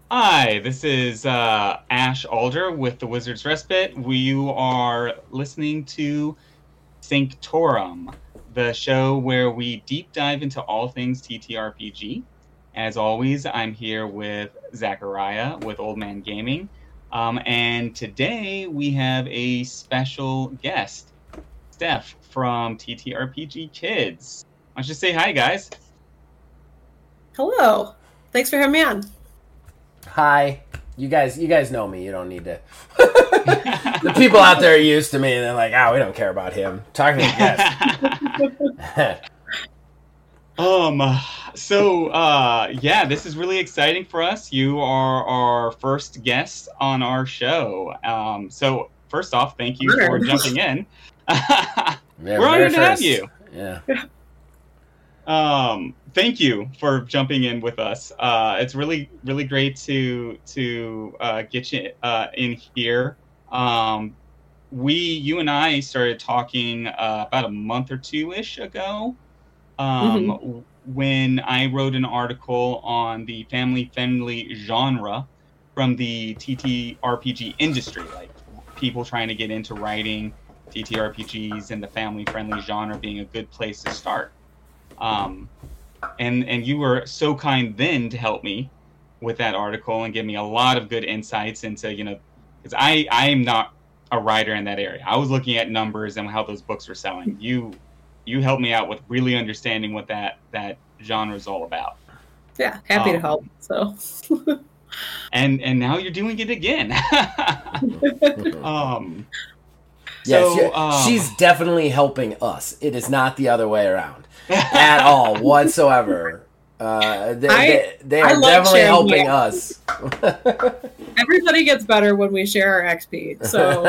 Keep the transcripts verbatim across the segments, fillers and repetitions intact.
Hi, this is uh, Ash Alder with the Wizard's Respite. We are listening to Sanctorum, the show where we deep dive into all things T T R P G. As always, I'm here with Zachariah with Old Man Gaming. Um, and today we have a special guest, Steph from T T R P G Kids. Why don't you say hi, guys? Hello. Thanks for having me on. Hi. You guys you guys know me. You don't need to. The people out there are used to me, and they're like, oh, we don't care about him. Talking to guests. um, so, uh, yeah, this is really exciting for us. You are our first guest on our show. Um, so, first off, thank you for jumping in. Yeah, We're honored to have you. Yeah. Um, thank you for jumping in with us. Uh, it's really, really great to to uh, get you uh, in here. Um, we, you and I, started talking uh, about a month or two-ish ago um, mm-hmm. when I wrote an article on the family-friendly genre from the T T R P G industry, like people trying to get into writing T T R P Gs and the family-friendly genre being a good place to start. Um, and and you were so kind then to help me with that article and give me a lot of good insights into, you know, because I I am not a writer in that area. I was looking at numbers and how those books were selling. You you helped me out with really understanding what that that genre is all about. Yeah, happy um, to help. So. and and now you're doing it again. um. Yes, so, um, she's definitely helping us. It is not the other way around at all whatsoever. Uh, they, I, they, they are definitely helping us. Everybody gets better when we share our X P. So,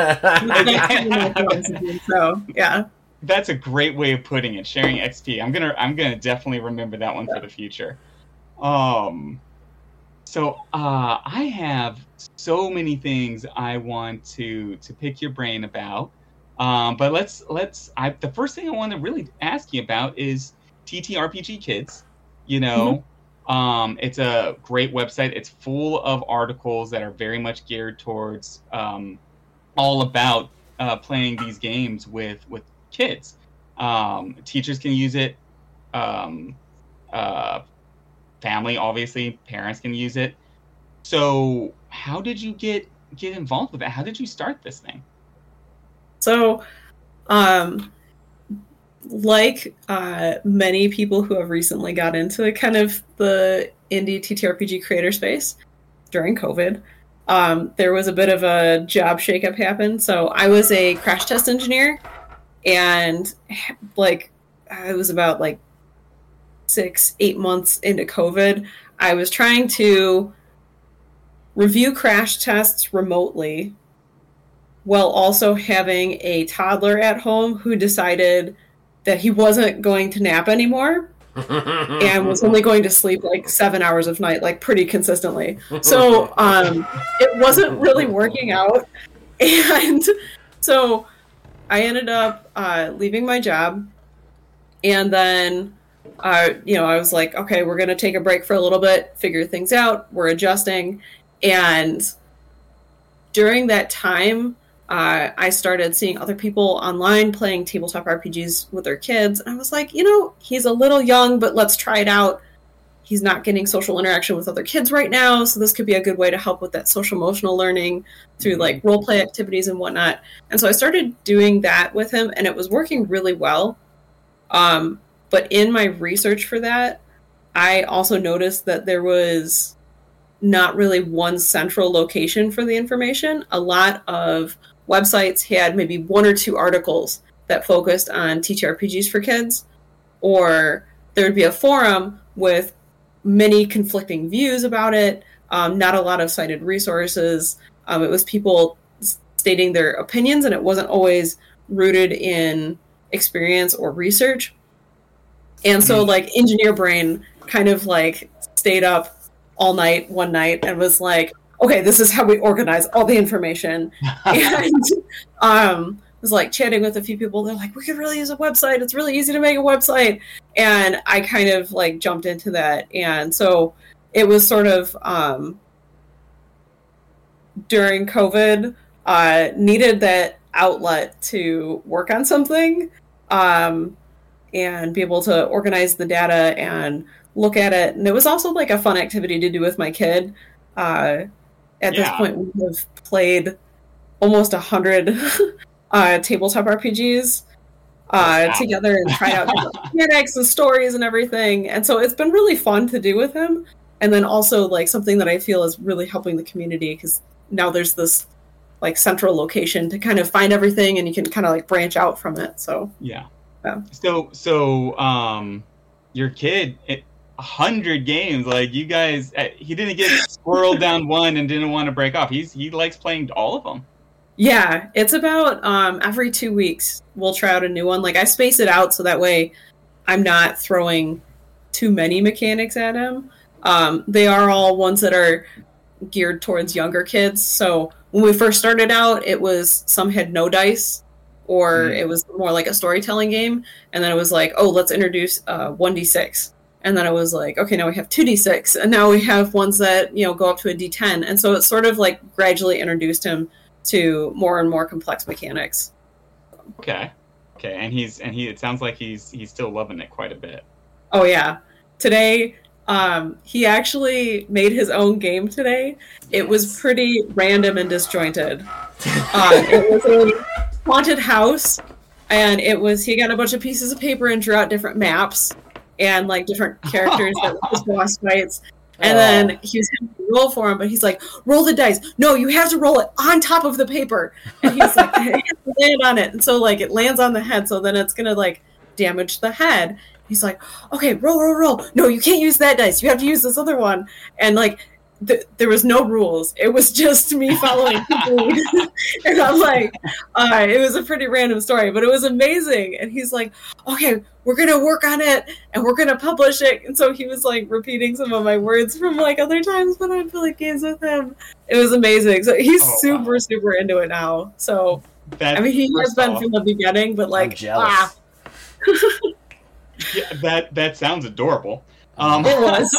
so yeah, that's a great way of putting it. Sharing X P. I'm gonna I'm gonna definitely remember that one for the future. Um. So uh, I have so many things I want to to pick your brain about. Um, but let's let's. I, the first thing I want to really ask you about is T T R P G Kids. You know, mm-hmm. um, it's a great website. It's full of articles that are very much geared towards um, all about uh, playing these games with with kids. Um, teachers can use it. Um, uh, family, obviously, parents can use it. So, how did you get get involved with that? How did you start this thing? So, um, like uh, many people who have recently got into kind of the indie T T R P G creator space during COVID, um, there was a bit of a job shakeup happen. So I was a crash test engineer, and like I was about like six, eight months into COVID, I was trying to review crash tests remotely while also having a toddler at home who decided that he wasn't going to nap anymore and was only going to sleep like seven hours of night, like pretty consistently. So um, it wasn't really working out. And so I ended up uh, leaving my job. And then, uh, you know, I was like, okay, we're going to take a break for a little bit, figure things out. We're adjusting. And during that time, Uh, I started seeing other people online playing tabletop R P Gs with their kids. And I was like, you know, he's a little young, but let's try it out. He's not getting social interaction with other kids right now. So this could be a good way to help with that social emotional learning through like role play activities and whatnot. And so I started doing that with him, and it was working really well. Um, but in my research for that, I also noticed that there was not really one central location for the information. A lot of websites had maybe one or two articles that focused on T T R P Gs for kids, or there would be a forum with many conflicting views about it, um, not a lot of cited resources. Um, it was people stating their opinions, and it wasn't always rooted in experience or research. And so, like, engineer brain kind of, like, stayed up all night one night and was like, okay, this is how we organize all the information. And um, was like chatting with a few people. They're like, we could really use a website. It's really easy to make a website. And I kind of like jumped into that. And so it was sort of um, during COVID uh, needed that outlet to work on something um, and be able to organize the data and look at it. And it was also like a fun activity to do with my kid. Uh, at Yeah. this point, we have played almost a hundred uh, tabletop R P Gs uh, Wow. together and tried out different mechanics and stories and everything. And so it's been really fun to do with him. And then also like something that I feel is really helping the community because now there's this like central location to kind of find everything and you can kind of like branch out from it. So Yeah. Yeah. So so um, your kid, it, a hundred games. Like you guys, uh, he didn't get squirreled down one and didn't want to break off. He's he likes playing all of them. yeah, it's about um, every two weeks we'll try out a new one. Like I space it out so that way I'm not throwing too many mechanics at him. Um, they are all ones that are geared towards younger kids. So when we first started out, it was some had no dice, or Mhm. it was more like a storytelling game. And then it was like, oh, let's introduce uh, one d six. And then it was like, okay, now we have two d six. And now we have ones that, you know, go up to a d ten. And so it sort of like gradually introduced him to more and more complex mechanics. Okay. Okay. And he's and he. It sounds like he's he's still loving it quite a bit. Oh, yeah. Today, um, he actually made his own game today. It was pretty random and disjointed. Uh, it was a haunted house, and it was he got a bunch of pieces of paper and drew out different maps and like different characters that were his boss fights. And Oh. then he was having to roll for him, but he's like, roll the dice. No, you have to roll it on top of the paper. And he's like, it has to land on it. And so like it lands on the head, so then it's gonna like damage the head. He's like, okay, roll, roll, roll. No, you can't use that dice. You have to use this other one. And like, th- there was no rules. It was just me following the lead. And I'm like, uh, it was a pretty random story, but it was amazing. And he's like, okay, we're going to work on it and we're going to publish it. And so he was like repeating some of my words from like other times when I'd play games with him. It was amazing. So he's Oh, super, wow. super into it now. So, That's, I mean, he has first been off, from the beginning, but I'm like, jealous. ah, yeah, that that sounds adorable. Um, it was.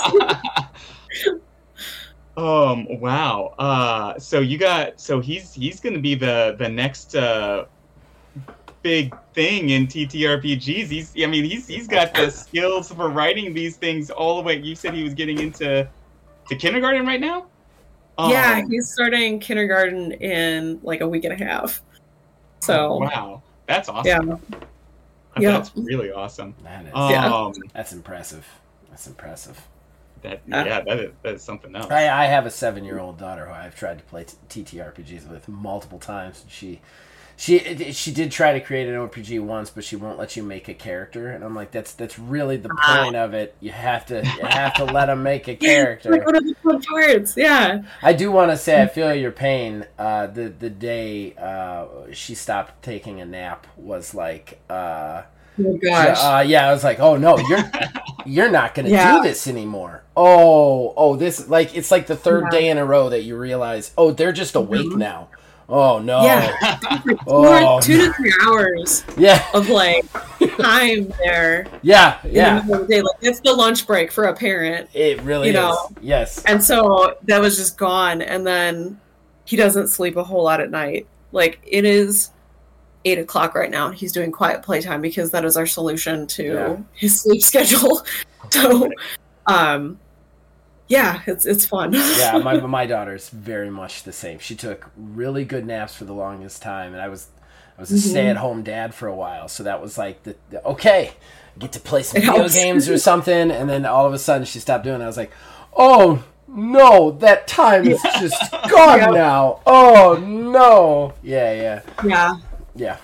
um. Wow. Uh. So you got. So he's he's going to be the the next uh big thing in T T R P Gs. He's. I mean, he's he's got the skills for writing these things all the way. You said he was getting into to kindergarten right now. Yeah, Um, he's starting kindergarten in like a week and a half. So, Wow. That's awesome. yeah. Yeah. That's really awesome. That is, Yeah. Um. that's impressive. That's impressive. That Yeah. yeah. That is that is something else. I, I have a seven-year-old daughter who I've tried to play T T R P Gs with multiple times. And she, she, she did try to create an R P G once, but she won't let you make a character. And I'm like, that's that's really the point of it. You have to you have to let them make a Like character. one of the fun parts. Yeah. I do want to say I feel your pain. Uh, the the day uh, she stopped taking a nap was like. Uh, Oh gosh. Uh, yeah, I was like, oh no, you're you're not gonna Yeah. do this anymore. Oh, oh, this like it's like the third Yeah. day in a row that you realize, oh, they're just awake Mhm. now. Oh no. Yeah. Two, Oh, two to three hours Yeah, of like time there. yeah, In yeah. the middle of the day. Like it's the lunch break for a parent. It really You is. know. Yes. And so that was just gone. And then he doesn't sleep a whole lot at night. Like it is eight o'clock right now. He's doing quiet playtime because that is our solution to Yeah. his sleep schedule. So, um, yeah, it's it's fun. Yeah, my my daughter's very much the same. She took really good naps for the longest time, and I was I was a Mhm. stay-at-home dad for a while, so that was like the, the okay, get to play some It video helps. games or something, and then all of a sudden she stopped doing it. I was like, oh no, that time is just gone Yep. now. Oh no. Yeah, yeah, Yeah. yeah.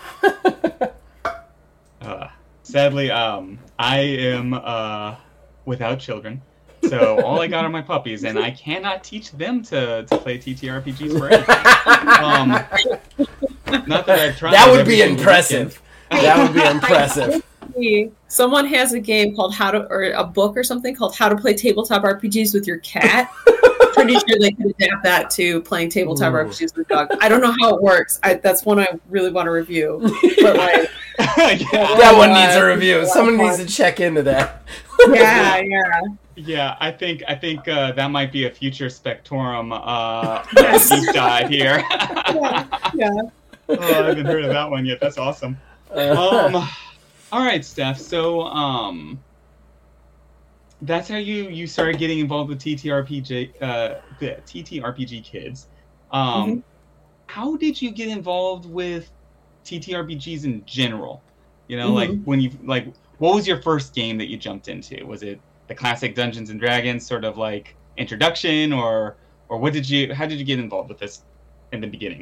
Uh, sadly, um, I am uh, without children, so all I got are my puppies, and I cannot teach them to, to play T T R P Gs for anything. Um, not that I've tried. That would every be single impressive. That would be impressive. Someone has a game called How to, or a book or something called How to Play Tabletop R P Gs with Your Cat. pretty sure they could adapt that to playing tabletop Ooh. R P Gs with dogs. I don't know how it works. I, that's one I really want to review. But like, yeah. That one uh, needs a review. it's a lot Someone of needs fun. to check into that. Yeah, yeah. Yeah, I think I think uh, that might be a future Spectorum uh, Yes. deep dive here. Yeah, yeah. Oh, I haven't heard of that one yet. That's awesome. Um, all right, Steph. So, um, that's how you, you started getting involved with T T R P G, uh, the T T R P G Kids. Um, Mhm. How did you get involved with T T R P Gs in general? You know, Mhm. like when you like, what was your first game that you jumped into? Was it the classic Dungeons and Dragons sort of like introduction, or or what did you? How did you get involved with this in the beginning?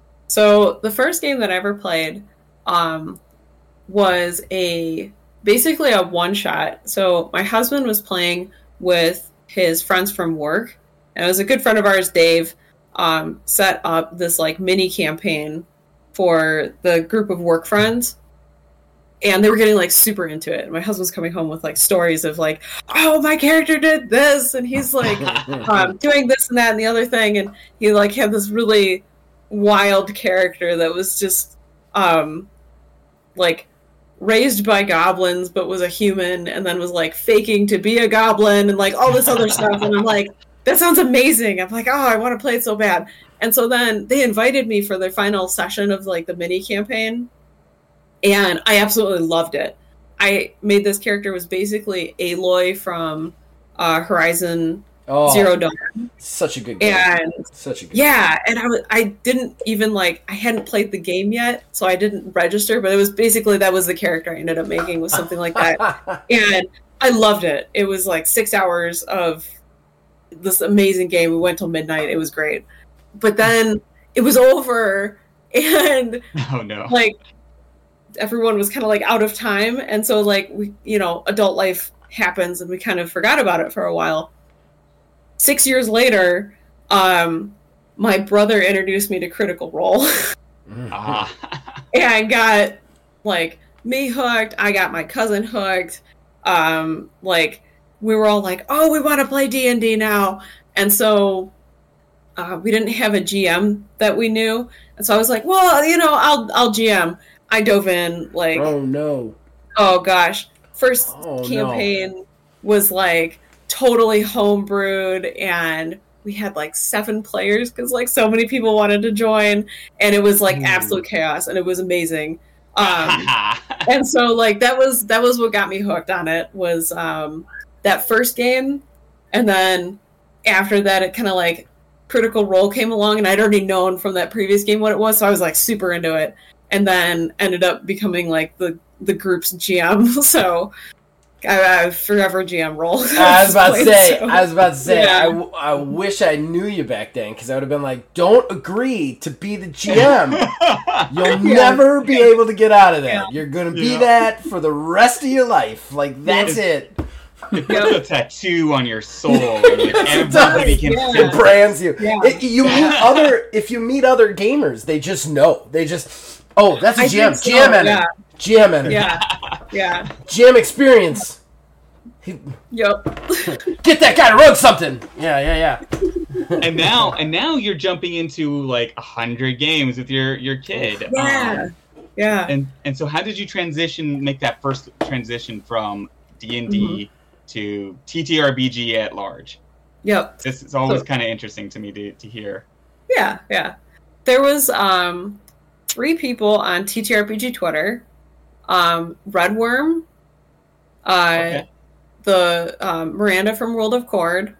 So the first game that I ever played um, was a basically a one shot. So my husband was playing with his friends from work, and it was a good friend of ours, Dave, um, set up this like mini campaign for the group of work friends. And they were getting like super into it. My husband's coming home with like stories of like, oh, my character did this, and he's like um, doing this and that and the other thing, and he like had this really wild character that was just um, like raised by goblins, but was a human, and then was like faking to be a goblin and like all this other stuff. And I'm like, that sounds amazing. I'm like, oh, I want to play it so bad. And so then they invited me for their final session of like the mini campaign. And I absolutely loved it. I made this character was basically Aloy from uh, Horizon Oh, Zero Dawn, such a good game. and Such a good yeah, and I was I didn't even like I hadn't played the game yet, so I didn't register. But it was basically that was the character I ended up making, was something like that, and I loved it. It was like six hours of this amazing game. We went till midnight. It was great, but then it was over, and Oh no! like everyone was kind of like out of time, and so like we you know adult life happens, and we kind of forgot about it for a while. Six years later, um my brother introduced me to Critical Role. Ah. And I got like me hooked, I got my cousin hooked. Um like we were all like, oh, we want to play D and D now. And so uh, we didn't have a G M that we knew, and so I was like, well, you know, I'll I'll G M. I dove in like, Oh no! oh gosh, first Oh, no. campaign was like totally homebrewed, and we had like seven players because like so many people wanted to join, and it was like Ooh. absolute chaos, and it was amazing. Um, and so like that was that was what got me hooked on it, was um, that first game, and then after that it kind of like Critical Role came along, and I'd already known from that previous game what it was, so I was like super into it, and then ended up becoming like the the group's G M. So I, I forever G M role. I was about to say. So, I was about to say. yeah. I, w- I wish I knew you back then, because I would have been like, "Don't agree to be the G M. You'll Yeah. never be able to get out of that. Yeah. You're gonna be Yeah. that for the rest of your life. Like that's it. It puts a tattoo on your soul, and like, everybody can Yeah. feel It brands you. Yeah. It- you meet other. If you meet other gamers, they just know. They just. Oh, that's a I G M. think so, G M in yeah. it. G M in it. Yeah, yeah, G M experience. He- yep. Get that guy to run something. Yeah, yeah, yeah. and now and now you're jumping into like a hundred games with your your kid. Yeah, Um, yeah. and and so how did you transition make that first transition from D and D to T T R P G at large? Yep. This is always So- kind of interesting to me to, to hear. Yeah, yeah. There was um three people on T T R P G Twitter. Um, Redworm, uh, Okay. the um, Miranda from World of Cord,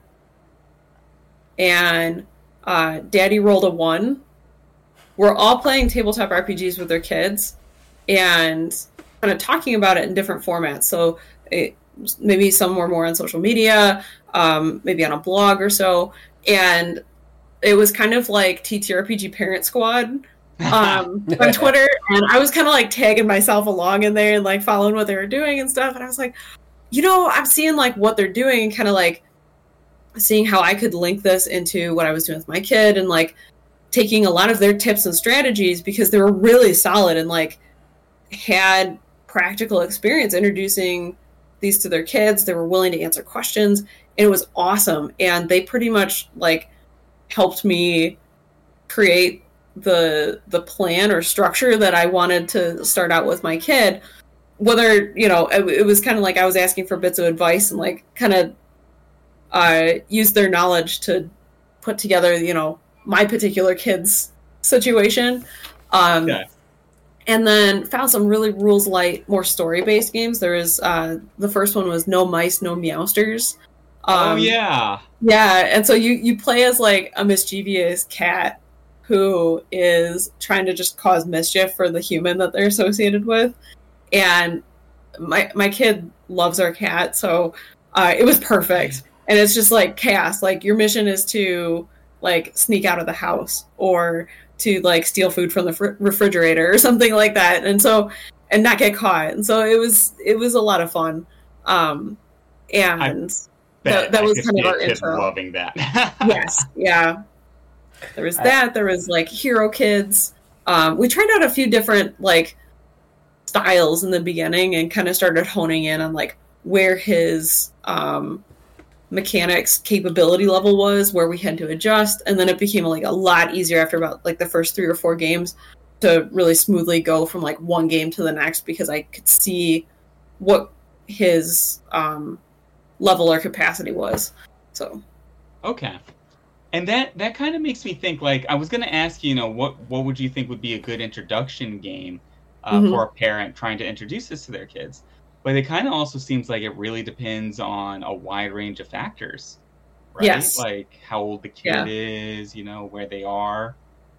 and uh, Daddy Rolled a One. We're all playing tabletop R P Gs with their kids, and kind of talking about it in different formats. So it, maybe some were more on social media, um, maybe on a blog or so, and it was kind of like T T R P G Parent Squad um, on Twitter, and I was kind of like tagging myself along in there and like following what they were doing and stuff. And I was like, you know, I'm seeing like what they're doing and kind of like seeing how I could link this into what I was doing with my kid, and like taking a lot of their tips and strategies, because they were really solid and like had practical experience introducing these to their kids. They were willing to answer questions, and it was awesome. And they pretty much like helped me create the the plan or structure that I wanted to start out with my kid. Whether, you know, it, it was kind of like I was asking for bits of advice and like kind of uh, use their knowledge to put together, you know, my particular kid's situation. Um, yeah. And then found some really rules light, more story based games. There is uh, the first one was No Mice, No Meowsters. Um, oh yeah, yeah. And so you you play as like a mischievous cat who is trying to just cause mischief for the human that they're associated with. And my my kid loves our cat, so uh, it was perfect. And it's just like chaos. Like your mission is to like sneak out of the house or to like steal food from the fr- refrigerator or something like that. And so and not get caught. And so it was it was a lot of fun. Um, and that, that was kind of our intro. Loving that. Yes, yeah. There was that. There was like Hero Kids. Um, we tried out a few different like styles in the beginning and kind of started honing in on like where his um, mechanics capability level was, where we had to adjust, and then it became like a lot easier after about like the first three or four games to really smoothly go from like one game to the next because I could see what his um, level or capacity was. So okay. And that, that kind of makes me think, like, I was going to ask you, you know, what, what would you think would be a good introduction game uh, mm-hmm. for a parent trying to introduce this to their kids? But it kind of also seems like it really depends on a wide range of factors, right? Yes. Like how old the kid yeah. is, you know, where they are.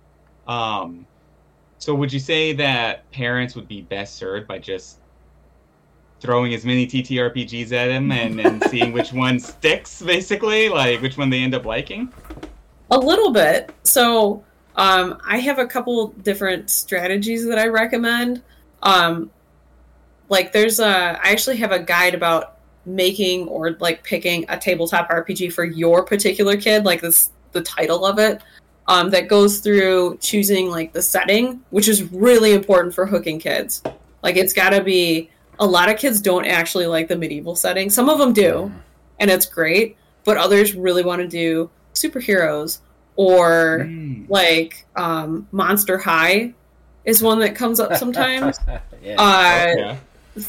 Um, so would you say that parents would be best served by just throwing as many T T R P Gs at him and, and seeing which one sticks, basically? Like, which one they end up liking? A little bit. So, um, I have a couple different strategies that I recommend. Um, like, there's a... I actually have a guide about making or, like, picking a tabletop R P G for your particular kid, like this, the title of it, um, that goes through choosing, like, the setting, which is really important for hooking kids. Like, it's gotta be... A lot of kids don't actually like the medieval setting. Some of them do, and it's great. But others really want to do superheroes or mm. like um, Monster High is one that comes up sometimes. yeah. uh, okay.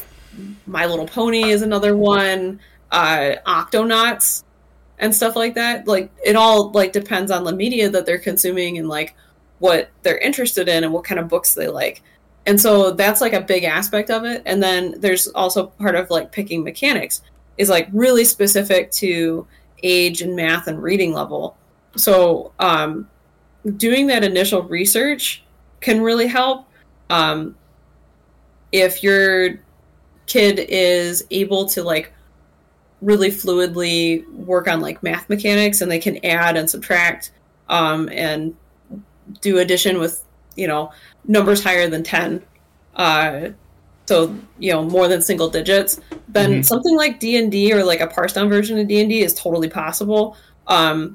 My Little Pony is another one. Uh, Octonauts and stuff like that. Like it all like depends on the media that they're consuming and like what they're interested in and what kind of books they like. And so that's like a big aspect of it. And then there's also part of like picking mechanics is like really specific to age and math and reading level. So um, doing that initial research can really help. Um, if your kid is able to like really fluidly work on like math mechanics and they can add and subtract um, and do addition with, you know, numbers higher than ten, uh, so, you know, more than single digits, then mm-hmm. something like D and D or like a parsed down version of D and D is totally possible. Um,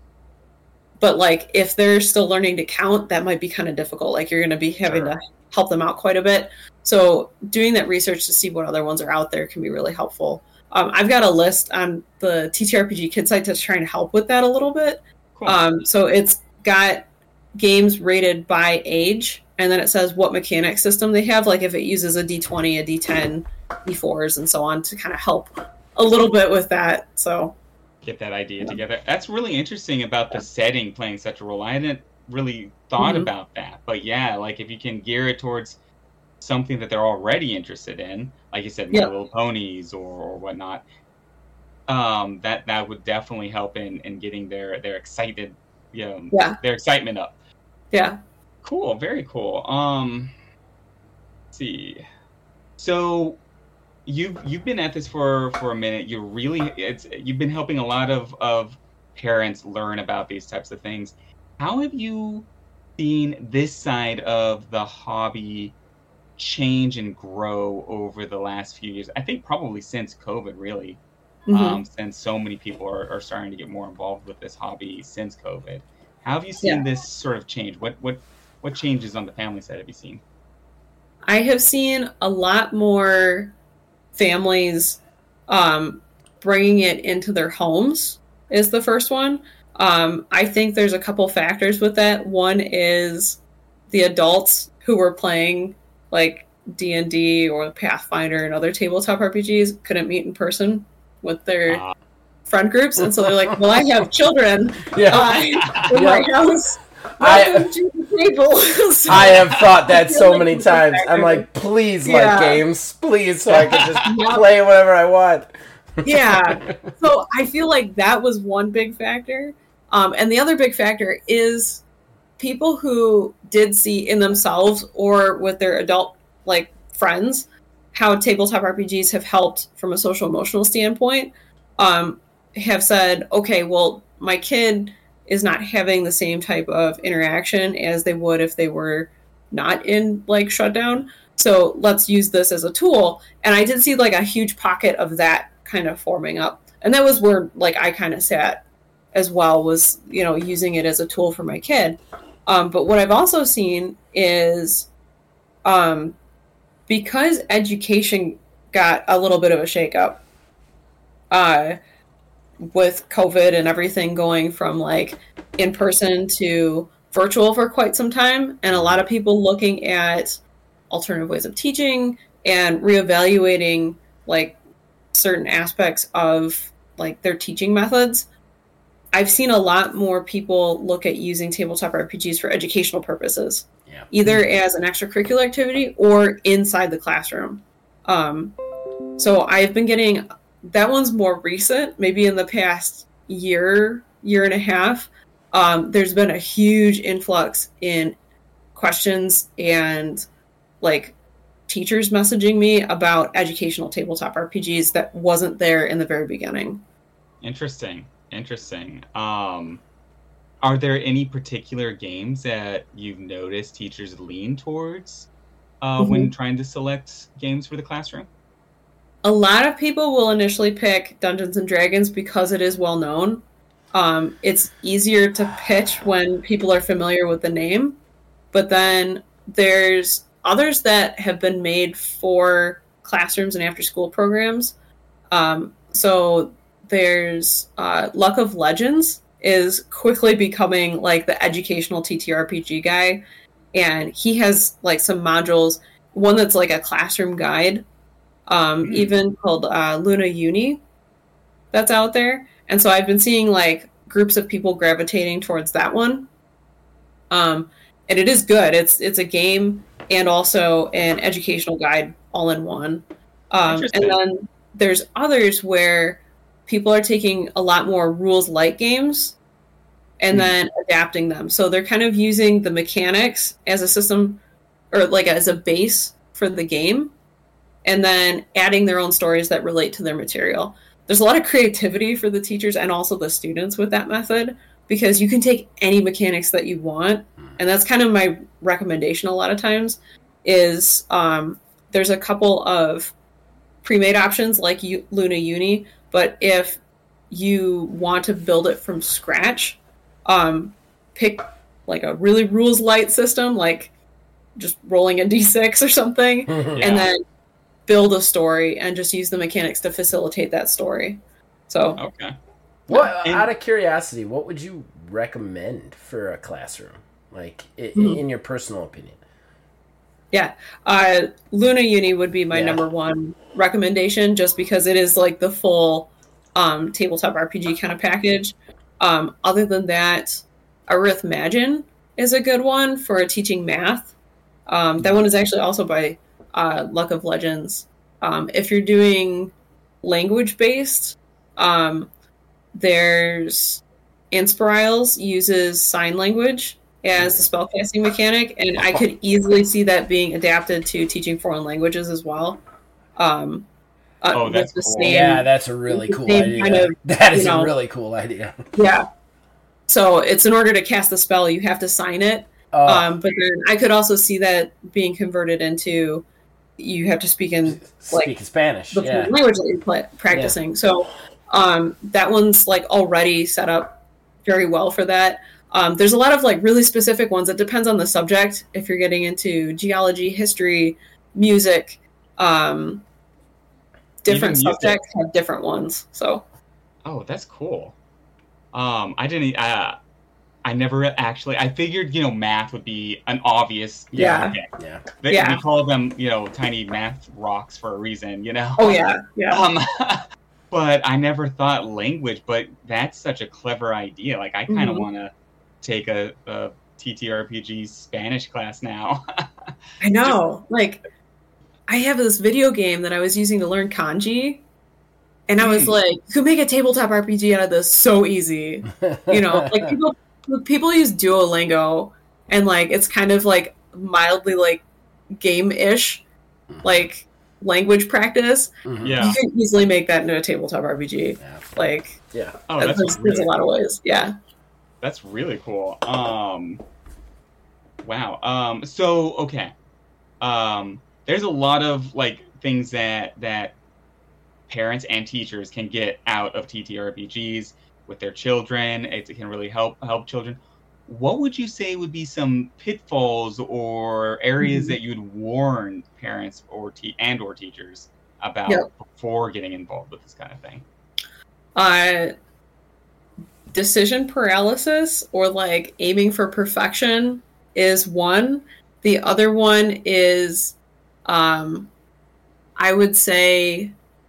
but like if they're still learning to count, that might be kind of difficult. Like you're going to be having sure. to help them out quite a bit. So doing that research to see what other ones are out there can be really helpful. Um, I've got a list on the T T R P G Kid site that's trying to help with that a little bit. Cool. Um, so it's got games rated by age, and then it says what mechanic system they have, like if it uses a D twenty, a D ten, D fours, and so on to kind of help a little bit with that. So get that idea yeah. together. That's really interesting about the setting playing such a role. I hadn't really thought mm-hmm. about that, but yeah, like if you can gear it towards something that they're already interested in, like you said, My yep. Little Ponies or, or whatnot, um, that that would definitely help in, in getting their their excited, you know, yeah. their excitement up. Yeah. Cool. Very cool. Um, let's see. So you've you've been at this for, for a minute. You're really it's you've been helping a lot of, of parents learn about these types of things. How have you seen this side of the hobby change and grow over the last few years? I think probably since COVID, really. Mm-hmm. Um, since so many people are, are starting to get more involved with this hobby since COVID. How have you seen yeah. this sort of change? What what what changes on the family side have you seen? I have seen a lot more families um, bringing it into their homes is the first one. Um, I think there's a couple factors with that. One is the adults who were playing like D and D or Pathfinder and other tabletop R P Gs couldn't meet in person with their uh. friend groups, and so they're like, well, I have children yeah. uh, in yeah. my house. I, so I have thought that so like many times. I'm like, please, yeah. like games, please, so I can just yep. play whatever I want. Yeah. So I feel like that was one big factor. Um, and the other big factor is people who did see in themselves or with their adult like friends how tabletop R P Gs have helped from a social emotional standpoint, um, have said, okay, well, my kid is not having the same type of interaction as they would if they were not in like shutdown. So let's use this as a tool. And I did see like a huge pocket of that kind of forming up. And that was where like I kind of sat as well, was, you know, using it as a tool for my kid. Um, but what I've also seen is um, because education got a little bit of a shakeup, uh, with COVID and everything going from like in person to virtual for quite some time, and a lot of people looking at alternative ways of teaching and reevaluating like certain aspects of like their teaching methods. I've seen a lot more people look at using tabletop R P Gs for educational purposes, yeah. either as an extracurricular activity or inside the classroom. Um, so I've been getting that one's more recent, maybe in the past year, year and a half. Um, there's been a huge influx in questions and like teachers messaging me about educational tabletop R P Gs that wasn't there in the very beginning. Interesting. Interesting. Um, are there any particular games that you've noticed teachers lean towards uh, mm-hmm. when trying to select games for the classroom? A lot of people will initially pick Dungeons and Dragons because it is well known. Um, it's easier to pitch when people are familiar with the name. But then there's others that have been made for classrooms and after-school programs. Um, so there's uh, Luck of Legends is quickly becoming like the educational T T R P G guy. And he has like some modules, one that's like a classroom guide, um, mm-hmm. even called uh, Luna Uni, that's out there. And so I've been seeing like groups of people gravitating towards that one. Um, and it is good. It's it's a game and also an educational guide all in one. Um, and then there's others where people are taking a lot more rules-light games and mm-hmm. then adapting them. So they're kind of using the mechanics as a system or like as a base for the game and then adding their own stories that relate to their material. There's a lot of creativity for the teachers and also the students with that method because you can take any mechanics that you want. And that's kind of my recommendation a lot of times is um, there's a couple of pre-made options like U- Luna Uni, but if you want to build it from scratch, um, pick like a really rules light system, like just rolling a d six or something, yeah. and then build a story and just use the mechanics to facilitate that story. So, okay. What, out of curiosity, what would you recommend for a classroom? Like, in, mm-hmm. in your personal opinion? Yeah. Uh, Luna Uni would be my yeah. number one recommendation just because it is like the full um, tabletop R P G kind of package. Um, other than that, Arithmagine is a good one for teaching math. Um, that one is actually also by uh, Luck of Legends. Um, if you're doing language-based, um, there's Inspiriles uses sign language as the spellcasting mechanic, and I could easily see that being adapted to teaching foreign languages as well. Um, uh, oh, that's the cool. same, yeah, that's a really cool idea. Kind of, that is you know, a really cool idea. Yeah. So it's in order to cast the spell, you have to sign it. Oh. Um, but then I could also see that being converted into you have to speak in speak like in Spanish, the yeah. language that you're pl- practicing. Yeah. So um, that one's like already set up very well for that. Um, there's a lot of like really specific ones. It depends on the subject. If you're getting into geology, history, music, um, different music. subjects have different ones. So. Oh, that's cool. Um, I didn't. Uh, I never actually. I figured, you know, math would be an obvious. Yeah. Subject. Yeah. They, Yeah. We call them, you know, tiny math rocks for a reason. You know. Oh yeah. Yeah. Um, but I never thought language. But that's such a clever idea. Like, I kind of Mhm. want to take a, a T T R P G Spanish class now. I know. Like, I have this video game that I was using to learn kanji, and I was Mm. like, "You could make a tabletop R P G out of this so easy." You know, like people people use Duolingo, and like it's kind of like mildly like game-ish, like language practice. Mhm. Yeah. You can easily make that into a tabletop R P G. Yeah. Like, Yeah. Oh, there's, that's there's a really, lot of ways. Yeah. that's really cool. Um, wow. Um, so okay. Um, there's a lot of like things that that parents and teachers can get out of T T R P Gs with their children. It can really help help children. What would you say would be some pitfalls or areas Mhm. that you would warn parents or te- and or teachers about Yep. before getting involved with this kind of thing? Uh, decision paralysis or like aiming for perfection is one. The other one is, um, I would say,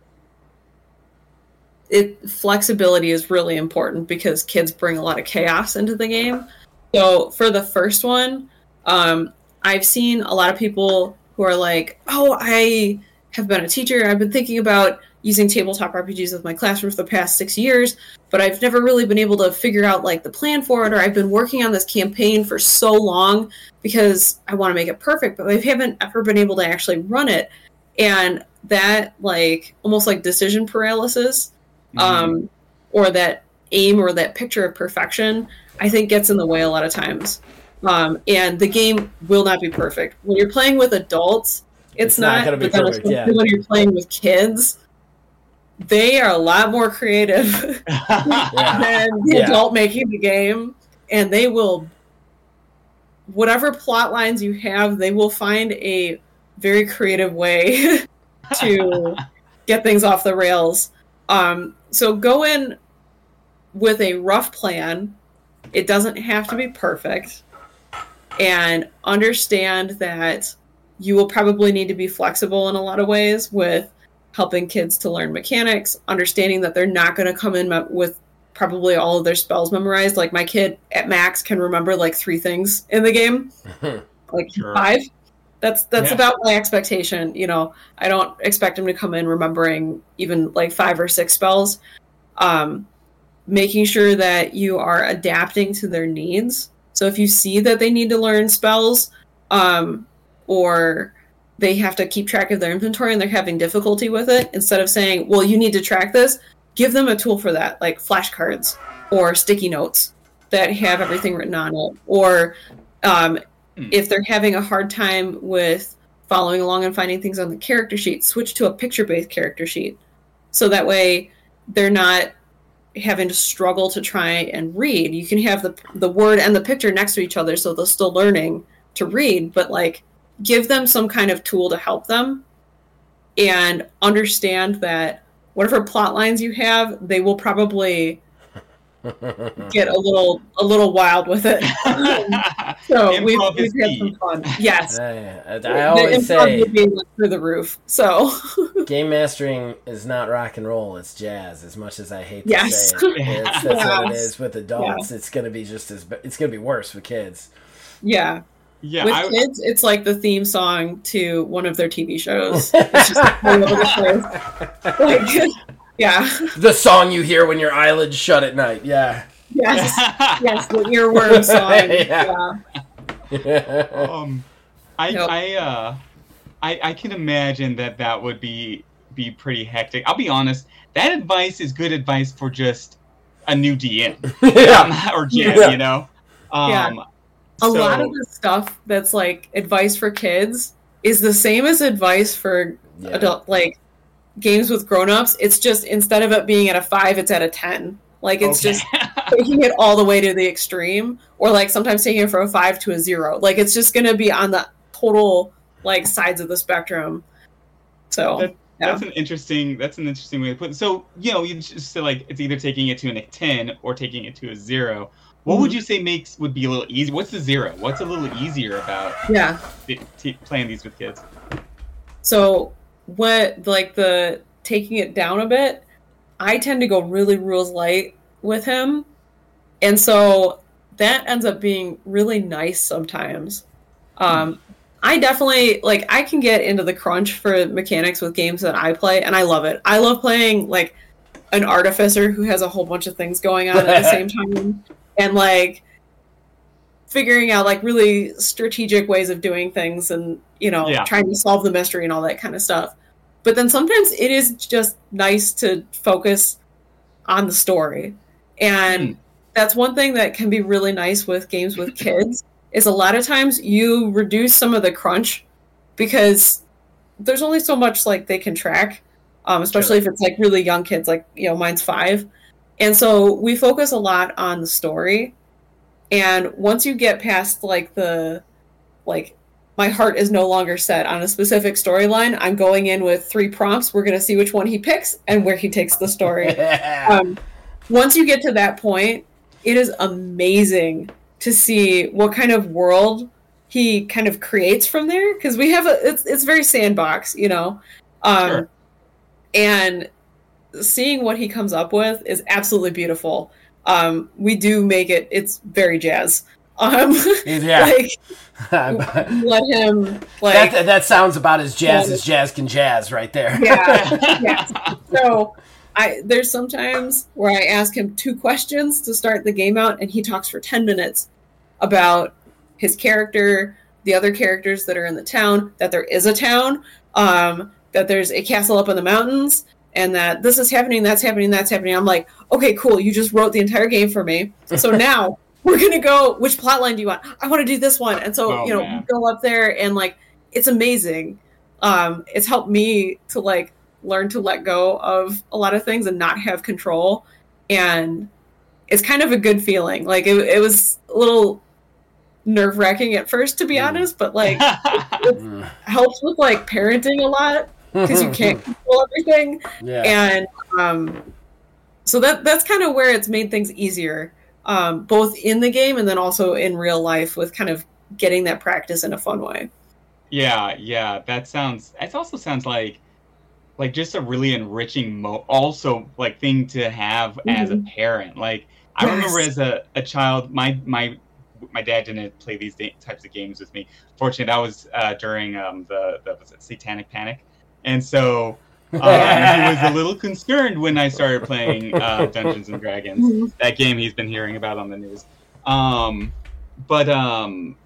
it flexibility is really important because kids bring a lot of chaos into the game. So for the first one, um, I've seen a lot of people who are like, "Oh, I have been a teacher. I've been thinking about using tabletop R P Gs with my classroom for the past six years, but I've never really been able to figure out like the plan for it, or I've been working on this campaign for so long because I want to make it perfect, but I haven't ever been able to actually run it." And that like almost like decision paralysis, um, or that aim or that picture of perfection, I think gets in the way a lot of times. Um, and the game will not be perfect. When you're playing with adults, it's, It's not not, gonna be but then perfect, yeah. when you're playing with kids, they are a lot more creative Yeah. than the Yeah. adult making the game, and they will, whatever plot lines you have, they will find a very creative way to get things off the rails. Um, so go in with a rough plan. It doesn't have to be perfect. And understand that you will probably need to be flexible in a lot of ways with helping kids to learn mechanics, understanding that they're not going to come in me- with probably all of their spells memorized. Like my kid at max can remember like three things in the game, like Sure. five. That's that's Yeah. about my expectation. You know, I don't expect him to come in remembering even like five or six spells. Um, making sure that you are adapting to their needs. So if you see that they need to learn spells, um, or they have to keep track of their inventory and they're having difficulty with it, instead of saying, well, you need to track this, give them a tool for that, like flashcards or sticky notes that have everything written on it. Or um, Hmm. if they're having a hard time with following along and finding things on the character sheet, switch to a picture-based character sheet. So that way they're not having to struggle to try and read. You can have the the word and the picture next to each other, so they're still learning to read, but like give them some kind of tool to help them, and understand that whatever plot lines you have, they will probably get a little a little wild with it. So we've, Improv is we've had key. some fun. Yes. I, I The always improv say would be like through the roof. So game mastering is not rock and roll, it's jazz. As much as I hate to Yes. say it, it's, that's what it Yes. is with adults. It's gonna be just as ba- it's gonna be worse with kids. yeah. Yeah, With I, kids, it's like the theme song to one of their T V shows. It's just all over the place. Like, yeah. The song you hear when your eyelids shut at night. Yeah. Yes. Yes, the earworm song. Yeah. Yeah. um, I, Yep. I, uh, I, I can imagine that that would be be pretty hectic. I'll be honest. That advice is good advice for just a new D M Yeah. or G M, Yeah. you know. Um, Yeah. A so- lot of the stuff that's like advice for kids is the same as advice for Yeah. adult, like games with grown-ups. It's just instead of it being at a five, it's at a ten. Like it's okay. just taking it all the way to the extreme, or like sometimes taking it from a five to a zero. Like it's just going to be on the total like sides of the spectrum. So That- Yeah. that's an interesting that's an interesting way to put it. So, you know, you just say like it's either taking it to a ten or taking it to a zero. What Mm-hmm. would you say makes would be a little easy? What's the zero? What's a little easier about Yeah. t- t- playing these with kids? So what like the taking it down a bit, I tend to go really rules light with him. And so that ends up being really nice sometimes. Um, I definitely, like, I can get into the crunch for mechanics with games that I play, and I love it. I love playing, like, an artificer who has a whole bunch of things going on at the same time, and, like, figuring out, like, really strategic ways of doing things and, you know, Yeah. trying to solve the mystery and all that kind of stuff. But then sometimes it is just nice to focus on the story. And Mm. that's one thing that can be really nice with games with kids is a lot of times you reduce some of the crunch because there's only so much like they can track, um, especially Sure. if it's like really young kids, like, you know, mine's five. And so we focus a lot on the story. And once you get past like the, like, my heart is no longer set on a specific storyline, I'm going in with three prompts. We're going to see which one he picks and where he takes the story. um, once you get to that point, it is amazing to see what kind of world he kind of creates from there. Because we have a, it's, it's very sandbox, you know? Um, Sure. And seeing what he comes up with is absolutely beautiful. Um, we do make it, it's very jazz. Um, Yeah. like, that, let him, like... that sounds about as jazz as jazz can jazz right there. Yeah. yeah. So I there's sometimes where I ask him two questions to start the game out, and he talks for ten minutes about his character, the other characters that are in the town, that there is a town, um, that there's a castle up in the mountains, and that this is happening, that's happening, that's happening. I'm like, okay, cool, you just wrote the entire game for me. So now we're going to go, which plotline do you want? I want to do this one. And so, Oh, you know, man. we go up there, and, like, it's amazing. Um, it's helped me to, like, learn to let go of a lot of things and not have control. And it's kind of a good feeling. Like, it, it was a little nerve-wracking at first, to be Mm. honest, but, like, it Mm. helps with, like, parenting a lot because you can't control everything. Yeah. And um, so that that's kind of where it's made things easier, um, both in the game and then also in real life with kind of getting that practice in a fun way. Yeah, yeah, that sounds. It also sounds like, like just a really enriching, mo- also like thing to have as a Mhm. parent. Like I Yes. remember as a, a child, my my my dad didn't play these da- types of games with me. Fortunately, that was uh, during um, the the was it Satanic Panic, and so um, he was a little concerned when I started playing uh, Dungeons and Dragons. Mhm. That game he's been hearing about on the news. Um, but um.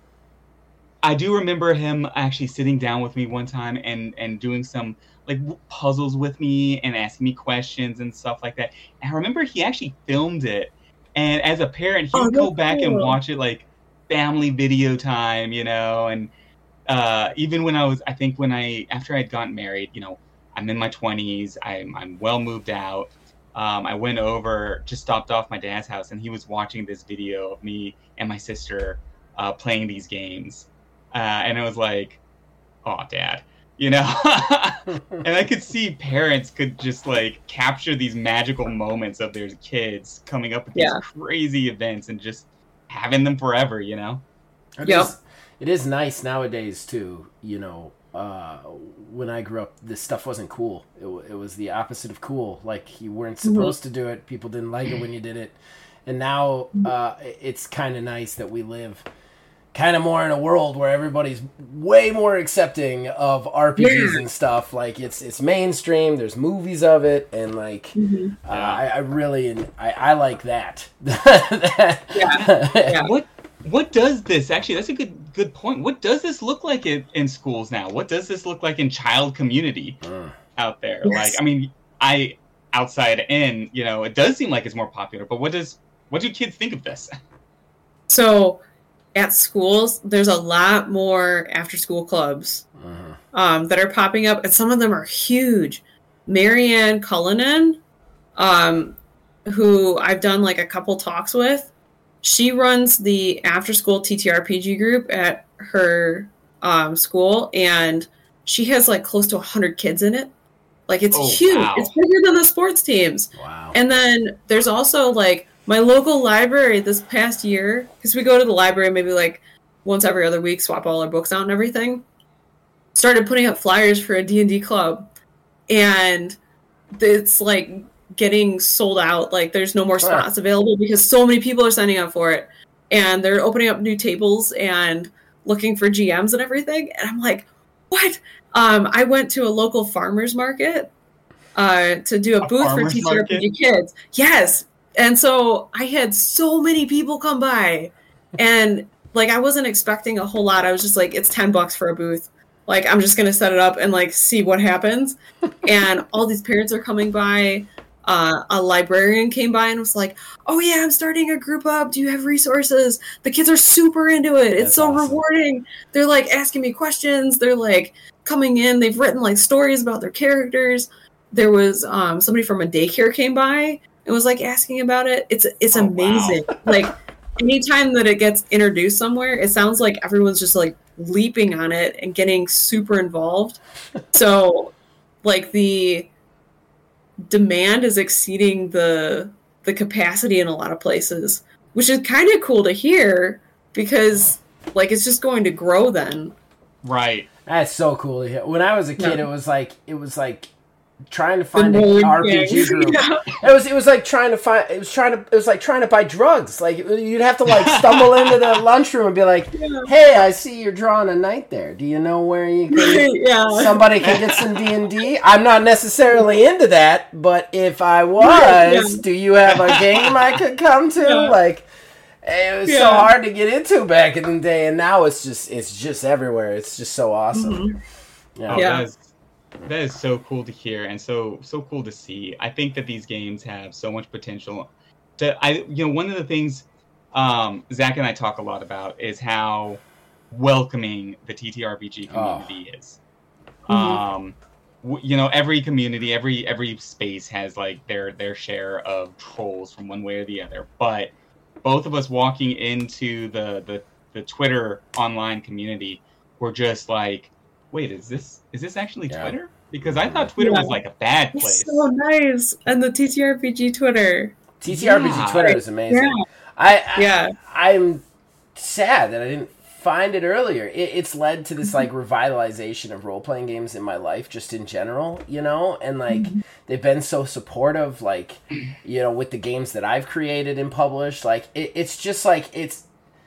I do remember him actually sitting down with me one time and, and doing some like w- puzzles with me and asking me questions and stuff like that. And I remember he actually filmed it. And as a parent, he Oh, would go that's back and cool. watch it like family video time, you know. And uh, even when I was, I think when I, after I'd gotten married, you know, I'm in my twenties, I'm, I'm well moved out. Um, I went over, just stopped off my dad's house, and he was watching this video of me and my sister uh, playing these games. Uh, and it was like, oh, Dad, you know? And I could see parents could just, like, capture these magical moments of their kids coming up with Yeah. these crazy events and just having them forever, you know? It Yep. is, it is nice nowadays, too, you know. Uh, when I grew up, this stuff wasn't cool. It, w- it was the opposite of cool. Like, you weren't supposed to do it. People didn't like it when you did it. And now uh, it's kind of nice that we live kind of more in a world where everybody's way more accepting of R P Gs Yeah. and stuff. Like, it's it's mainstream. There's movies of it, and like, Mhm. uh, I, I really, I, I like that. That- Yeah. Yeah. What what does this, actually, that's a good good point. What does this look like in, in schools now? What does this look like in child community Mm. out there? Yes. Like, I mean, I, outside in, you know, it does seem like it's more popular, but what does, what do kids think of this? So at schools, there's a lot more after-school clubs Mhm. um, that are popping up, and some of them are huge. Marianne Cullinan, um, who I've done like a couple talks with, she runs the after-school T T R P G group at her um, school, and she has like close to one hundred kids in it. Like, it's Oh, huge. wow. It's bigger than the sports teams. Wow. And then there's also, like, my local library this past year, because we go to the library maybe, like, once every other week, swap all our books out and everything, started putting up flyers for a D and D club. And it's, like, getting sold out. Like, there's no more spots available because so many people are signing up for it. And they're opening up new tables and looking for G Ms and everything. And I'm like, what? Um, I went to a local farmer's market uh, to do a, A booth for farmer's T T R P G market? kids. Yes. And so I had so many people come by. And, like, I wasn't expecting a whole lot. I was just like, it's ten bucks for a booth. Like, I'm just going to set it up and, like, see what happens. And all these parents are coming by. Uh, a librarian came by and was like, oh yeah, I'm starting a group up. Do you have resources? The kids are super into it. It's That's so awesome. rewarding. They're like asking me questions. They're like coming in. They've written like stories about their characters. There was um, somebody from a daycare came by and was like asking about it. It's it's Oh, amazing. Like anytime that it gets introduced somewhere, it sounds like everyone's just like leaping on it and getting super involved. So like the demand is exceeding the the capacity in a lot of places, which is kind of cool to hear because like it's just going to grow then. Right. That's so cool to hear. When I was a kid, Yeah. it was like it was like trying to find The an nerd R P G gang. group. Yeah. It was it was like trying to find it was trying to it was like trying to buy drugs. Like you'd have to like stumble into the lunchroom and be like, "Hey, I see you're drawing a knight there. Do you know where you can Yeah. somebody can get some D and D? I'm not necessarily into that, but if I was, Yeah. do you have a game I could come to?" Yeah. Like it was so Yeah. hard to get into back in the day, and now it's just it's just everywhere. It's just so awesome. Mhm. Yeah. Oh, Yeah. that is, that is so cool to hear and so so cool to see. I think that these games have so much potential. To I you know one of the things um, Zach and I talk a lot about is how welcoming the T T R P G community is. Mhm. Um, w- you know, every community, every every space has like their their share of trolls from one way or the other. But both of us walking into the the, the Twitter online community were just like, wait, is this is this actually Yeah. Twitter? Because I thought Twitter Yeah. was like a bad It's place. so nice. And the T T R P G Twitter. T T R P G Yeah. Twitter is amazing. Yeah. I, I Yeah. I'm sad that I didn't find it earlier. It, it's led to this like revitalization of role playing games in my life, just in general, you know. And like they've been so supportive, like you know, with the games that I've created and published. Like it, it's just like it's.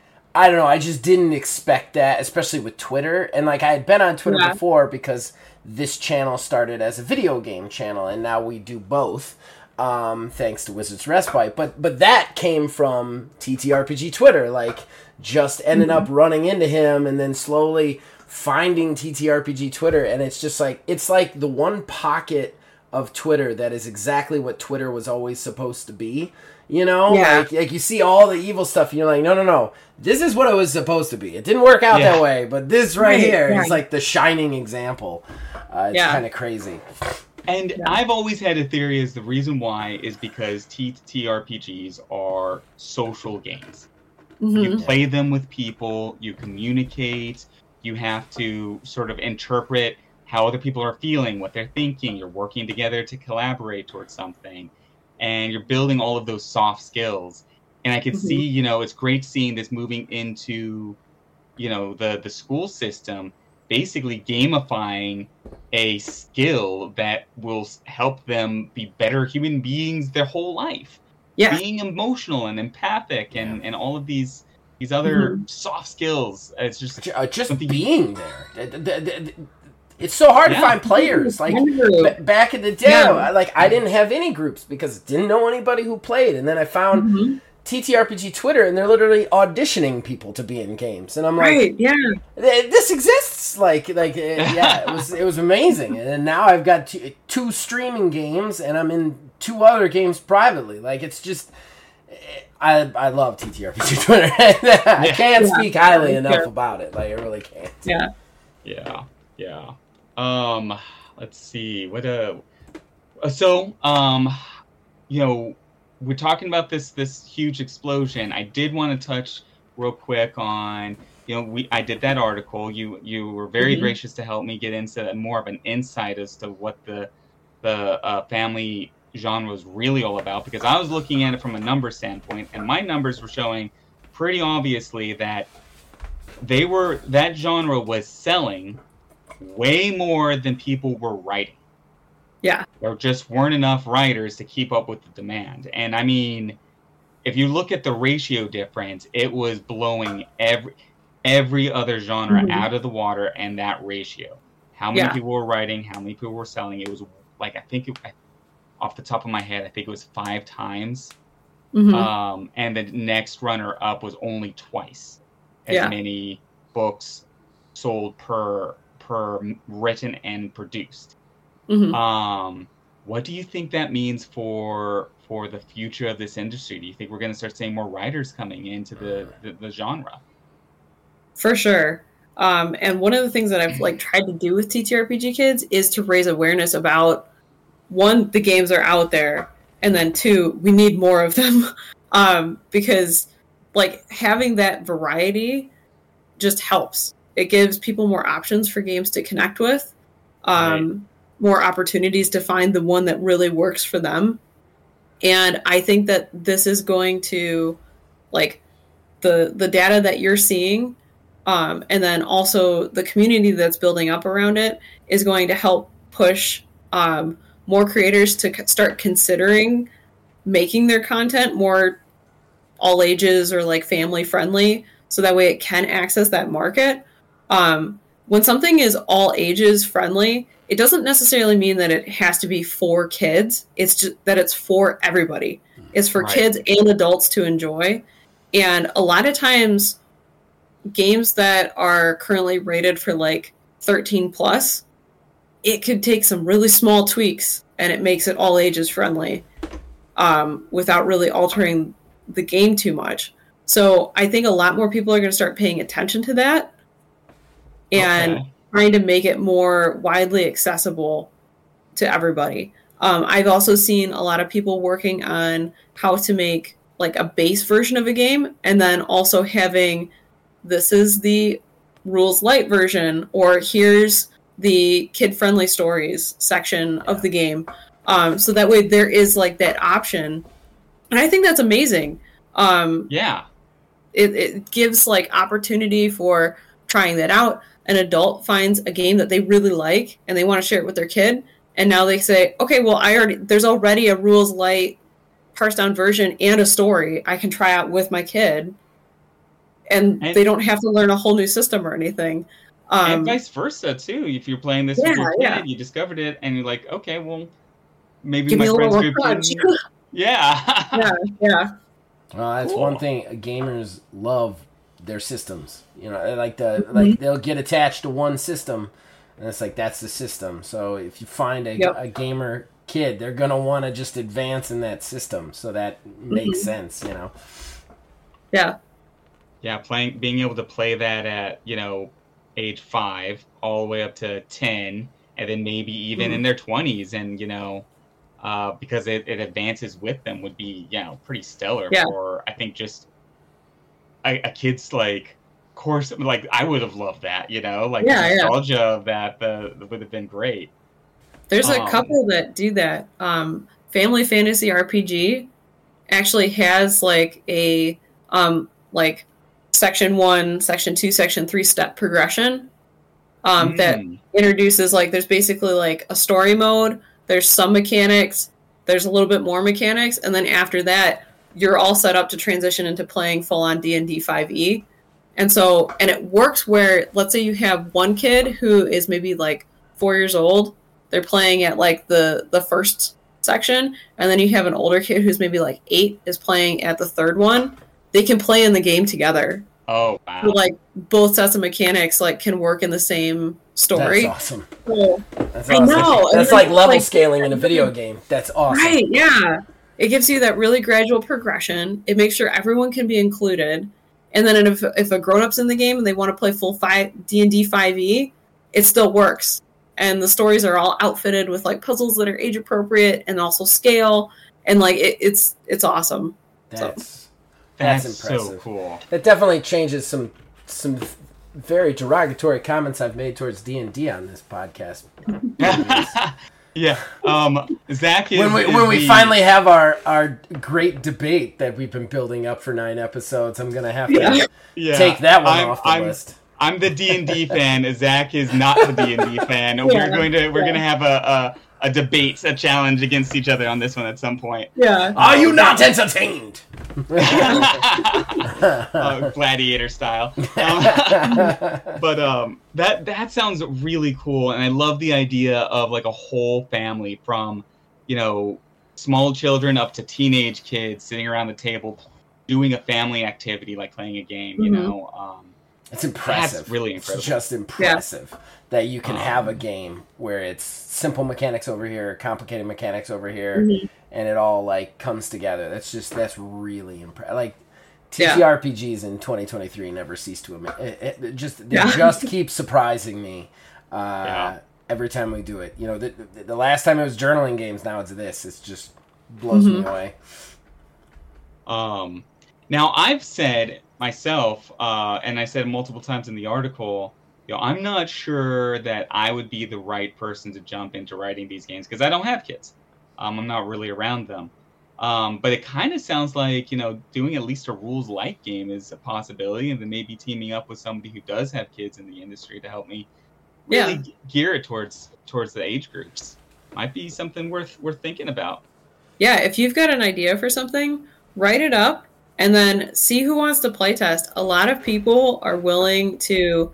I don't know. I just didn't expect that, especially with Twitter. And like I had been on Twitter Yeah. before because this channel started as a video game channel, and now we do both. Um, thanks to Wizards Respite, but but that came from T T R P G Twitter. Like, just ended up running into him, and then slowly finding T T R P G Twitter, and it's just like it's like the one pocket of Twitter that is exactly what Twitter was always supposed to be. You know, Yeah. like like you see all the evil stuff, and you're like, no, no, no, this is what it was supposed to be. It didn't work out Yeah. that way, but this right, Right, here yeah. is like the shining example. Uh, it's Yeah. kind of crazy. And Yeah. I've always had a theory is the reason why is because T T R P Gs are social games. Mhm. You play them with people, you communicate, you have to sort of interpret how other people are feeling, what they're thinking, you're working together to collaborate towards something, and you're building all of those soft skills. And I could Mhm. see, you know, it's great seeing this moving into, you know, the, the school system, basically gamifying a skill that will s- help them be better human beings their whole life. Yeah. Being emotional and empathic and, and all of these these other Mm-hmm. soft skills. It's just Ju- uh, just something- being there. Th- th- th- th- It's so hard Yeah. to find players. Like Wonderful. b- back in the day, Yeah. I, like I didn't have any groups because I didn't know anybody who played, and then I found Mhm. T T R P G Twitter, and they're literally auditioning people to be in games, and I'm like, Right. Yeah. "Th- this exists. Like, like, uh, yeah, it was it was amazing. And then now I've got two, two streaming games, and I'm in two other games privately. Like, it's just. I, I love T T R P G Twitter. I can't Yeah. speak highly enough Yeah. about it. Like, I really can't. Yeah. yeah, yeah. Um, let's see what uh so um, you know, we're talking about this this huge explosion. I did want to touch real quick on, you know, we I did that article. You you were very Mhm. gracious to help me get into more of an insight as to what the the uh, family genre was really all about, because I was looking at it from a number standpoint, and my numbers were showing pretty obviously that they were that genre was selling way more than people were writing. Yeah. There just weren't enough writers to keep up with the demand. And I mean, if you look at the ratio difference, it was blowing every every other genre mm-hmm. out of the water, and that ratio. How many yeah. people were writing, how many people were selling. It was like, I think, it, off the top of my head, I think it was five times. Mm-hmm. Um, and the next runner up was only twice as yeah. many books sold per per written and produced. Mm-hmm. Um, what do you think that means for for the future of this industry? Do you think we're going to start seeing more writers coming into the, the, the genre? For sure. Um, and one of the things that I've like tried to do with T T R P G Kids is to raise awareness about, one, the games are out there, and then two, we need more of them. um, because like having that variety just helps. It gives people more options for games to connect with. Um, right. More opportunities to find the one that really works for them. And I think that this is going to, like, the the data that you're seeing, um, and then also the community that's building up around it is going to help push um, more creators to c- start considering making their content more all ages or like family friendly, so that way it can access that market. Um, when something is all ages friendly, it doesn't necessarily mean that it has to be for kids. It's just that it's for everybody. It's for right. kids and adults to enjoy. And a lot of times, games that are currently rated for like thirteen plus, it could take some really small tweaks and it makes it all ages friendly, um, without really altering the game too much. So I think a lot more people are going to start paying attention to that and okay. trying to make it more widely accessible to everybody. Um, I've also seen a lot of people working on how to make like a base version of a game, and then also having, this is the rules light version, or here's the kid-friendly stories section yeah. of the game. Um, so that way there is like that option. And I think that's amazing. Um, yeah. It, it gives like opportunity for trying that out. An adult finds a game that they really like and they want to share it with their kid. And now they say, okay, well, I already, there's already a rules light parsed down version and a story I can try out with my kid. And, and they don't have to learn a whole new system or anything. Um, and vice versa, too. If you're playing this yeah, with your kid, yeah. you discovered it, and you're like, okay, well, maybe Give my me friends group can... Yeah. yeah, yeah. Uh, that's cool. One thing gamers love, their systems. You know, like the mm-hmm. like they'll get attached to one system, and it's like that's the system. So if you find a, yep. a gamer kid, they're gonna want to just advance in that system. So that makes mm-hmm. sense, you know. Yeah. Yeah, playing, being able to play that at, you know, age five all the way up to ten, and then maybe even mm-hmm. in their twenties, and you know. Uh, because it, it advances with them would be, you know, pretty stellar yeah. for, I think, just a, a kid's, like, course. Like, I would have loved that, you know? Like, yeah, the nostalgia yeah. of that uh, would have been great. There's um, a couple that do that. Um, Family Fantasy R P G actually has, like, a, um, like, section one, section two, section three step progression um, mm. that introduces, like, there's basically, like, a story mode. There's some mechanics, there's a little bit more mechanics, and then after that, you're all set up to transition into playing full-on D and D five E. And so, and it works where, let's say you have one kid who is maybe like four years old, they're playing at like the, the first section, and then you have an older kid who's maybe like eight is playing at the third one. They can play in the game together. Oh, wow. So, like, both sets of mechanics, like, can work in the same story. That's awesome. So, That's I awesome. know. That's like level like, scaling in a video game. That's awesome. Right, yeah. It gives you that really gradual progression. It makes sure everyone can be included. And then if, if a grown-up's in the game and they want to play full five, D and D five E, it still works. And the stories are all outfitted with, like, puzzles that are age-appropriate and also scale. And, like, it, it's it's awesome. That's... So. That's, That's impressive. So cool. That definitely changes some some very derogatory comments I've made towards D and D on this podcast. Yeah. Um, Zach is when we is when we the- finally have our, our great debate that we've been building up for nine episodes, I'm gonna have to Yeah. yeah, take that one I'm, off the I'm, list. I'm the D and D fan. Zach is not the D and D fan. Yeah, We're going to we're yeah. going to have a, a a debate, a challenge against each other on this one at some point. Yeah. Are you not entertained? uh, gladiator style. Um, but um, that that sounds really cool, and I love the idea of like a whole family, from you know small children up to teenage kids sitting around the table doing a family activity like playing a game. You Mhm. know, um, It's impressive. That's really It's incredible. just impressive that you can Um, have a game where it's simple mechanics over here, complicated mechanics over here, Mhm. and it all like comes together. That's just that's really impressive. Like Yeah. T T R P Gs in twenty twenty-three never cease to ama- it, it, it just they Yeah. just keep surprising me. Uh, Yeah. Every time we do it, you know, the, the, the last time it was journaling games. Now it's this. It's just blows me Mhm. away. Um, now I've said myself, uh, and I said multiple times in the article, you know, I'm not sure that I would be the right person to jump into writing these games because I don't have kids. Um, I'm not really around them. Um, but it kind of sounds like, you know, doing at least a rules light game is a possibility, and then maybe teaming up with somebody who does have kids in the industry to help me really Yeah. g- gear it towards towards the age groups might be something worth worth thinking about. Yeah, if you've got an idea for something, write it up and then see who wants to playtest. A lot of people are willing to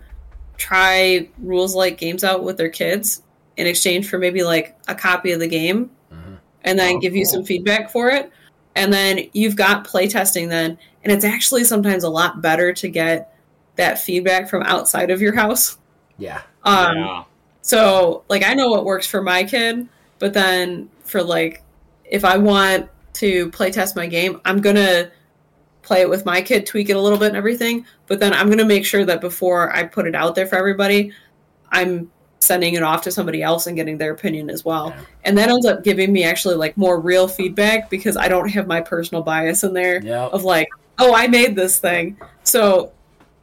try rules like games out with their kids in exchange for maybe like a copy of the game Mhm. and then Oh, give you cool. some feedback for it. And then you've got playtesting then. And it's actually sometimes a lot better to get that feedback from outside of your house. Yeah. Um, yeah. So, like, I know what works for my kid, but then for, like, if I want to play test my game, I'm going to play it with my kid, tweak it a little bit and everything. But then I'm going to make sure that before I put it out there for everybody, I'm sending it off to somebody else and getting their opinion as well. Yeah. And that ends up giving me actually, like, more real feedback because I don't have my personal bias in there Yep. of, like, oh, I made this thing. So,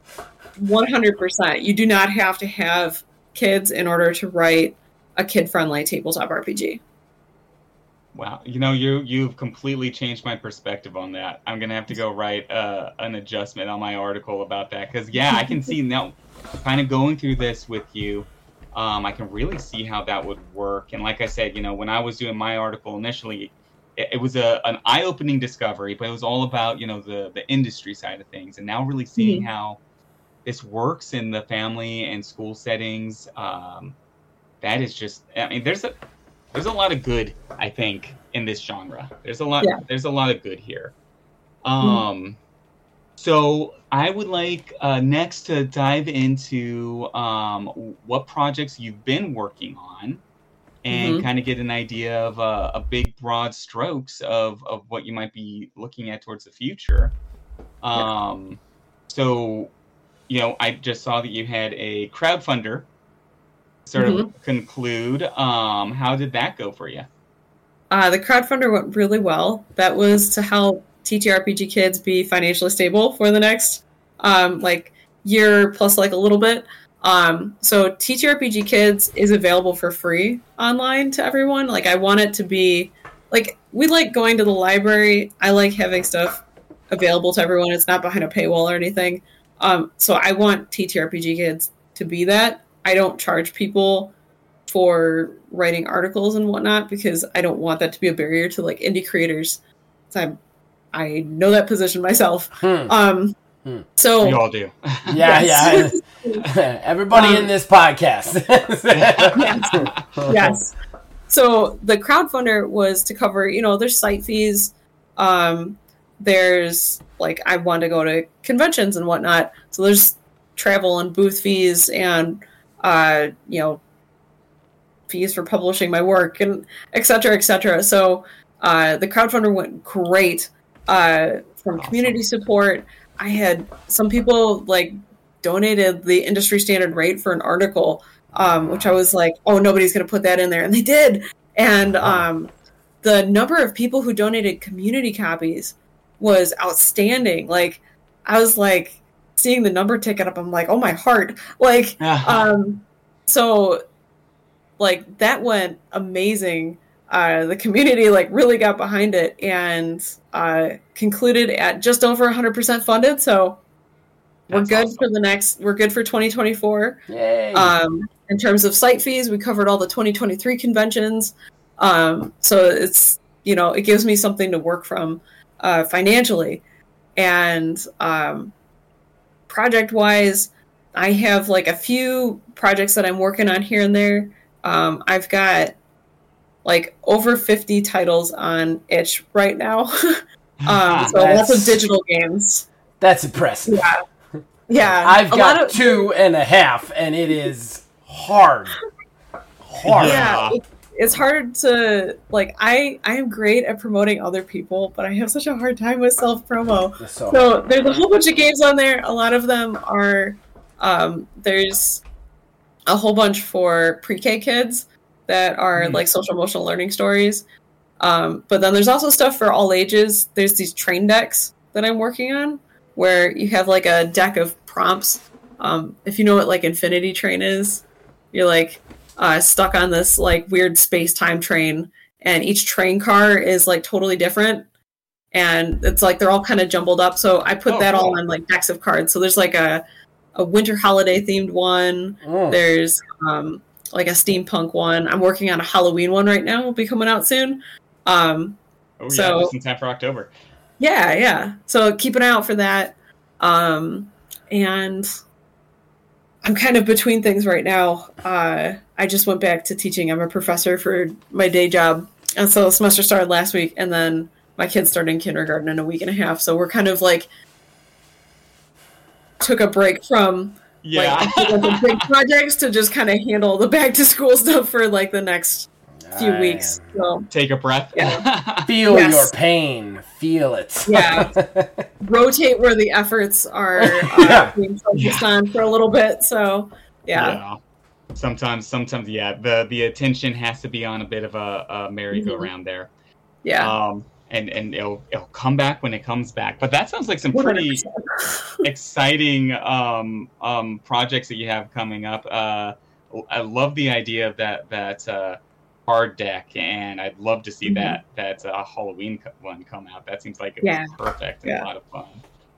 one hundred percent, you do not have to have kids in order to write a kid-friendly tabletop R P G. Wow, you know, you you've completely changed my perspective on that. I'm gonna have to go write uh, an adjustment on my article about that because yeah, I can see now, kind of going through this with you, um, I can really see how that would work. And like I said, you know, when I was doing my article initially, it, it was a an eye-opening discovery, but it was all about you know the the industry side of things, and now really seeing Mhm. how this works in the family and school settings. Um, that is just, I mean, there's a there's a lot of good, I think, in this genre. There's a lot Yeah. there's a lot of good here. Um so I would like uh, next to dive into um, what projects you've been working on and Mhm. kind of get an idea of uh, a big broad strokes of, of what you might be looking at towards the future. Um so you know, I just saw that you had a crowdfunder sort Mhm. of conclude. Um, how did that go for you? Uh, the crowdfunder went really well. That was to help T T R P G kids be financially stable for the next um, like year plus like a little bit. Um, so T T R P G Kids is available for free online to everyone. Like I want it to be like we like going to the library. I like having stuff available to everyone. It's not behind a paywall or anything. Um, so I want T T R P G Kids to be that. I don't charge people for writing articles and whatnot because I don't want that to be a barrier to like indie creators. So I, I know that position myself. Hmm. Um, Hmm. so We all do. Yeah, Yes. yeah. Everybody in Um, this podcast. Yes. yes. So the crowdfunder was to cover, you know, there's site fees. Um, there's like I want to go to conventions and whatnot. So there's travel and booth fees and uh, you know, fees for publishing my work and et cetera, et cetera. So uh, the crowdfunder went great. Uh, from Awesome. community support, I had some people like donated the industry standard rate for an article, um, which I was like, oh, nobody's going to put that in there. And they did. And um, the number of people who donated community copies was outstanding. Like, I was like, seeing the number ticket up, I'm like, oh, my heart. Like, um, so like that went amazing. Uh, the community like really got behind it and uh, concluded at just over one hundred percent funded. So we're That's good awesome. for the next. We're good for twenty twenty-four. Yay! Um, in terms of site fees, we covered all the twenty twenty-three conventions. Um, so it's you know it gives me something to work from uh, financially, and um, project wise, I have like a few projects that I'm working on here and there. Um, I've got like over fifty titles on itch right now. um, so That's- lots of digital games. That's impressive. Yeah. Yeah. I've a got lot of, two and a half, and it is hard. Hard. Yeah. It, it's hard to like I I am great at promoting other people, but I have such a hard time with self promo. So, So there's a whole bunch of games on there. A lot of them are um, there's a whole bunch for pre-K kids that are Mm. like social emotional learning stories. Um, but then there's also stuff for all ages. There's these train decks that I'm working on where you have like a deck of prompts. Um, if you know what like Infinity Train is, you're like uh, stuck on this like weird space-time train, and each train car is like totally different. And it's like they're all kind of jumbled up. So I put Oh, that cool. all on like decks of cards. So there's like a a winter holiday themed one. mm. There's um, like a steampunk one. I'm working on a Halloween one right now. Will be coming out soon. Um, Oh yeah, So- just in time for October. yeah, yeah. So keep an eye out for that. Um, and I'm kind of between things right now. Uh, I just went back to teaching. I'm a professor for my day job. And so the semester started last week, and then my kids started in kindergarten in a week and a half. So we're kind of like took a break from Yeah. like the big projects to just kind of handle the back to school stuff for like the next few I weeks. So Take a breath. Yeah. Feel Yes. your pain. Feel it. Yeah. rotate where the efforts are uh, Yeah. being focused on for a little bit. So yeah, Sometimes, sometimes, yeah, the the attention has to be on a bit of a, a merry-go-round there. yeah. Um, and and it'll it'll come back when it comes back. But that sounds like some one hundred pretty percent. exciting um um projects that you have coming up. Uh, I love the idea of that that uh, card deck, and I'd love to see Mhm. that that uh, Halloween co- one come out. That seems like it's Yeah. perfect and Yeah. a lot of fun.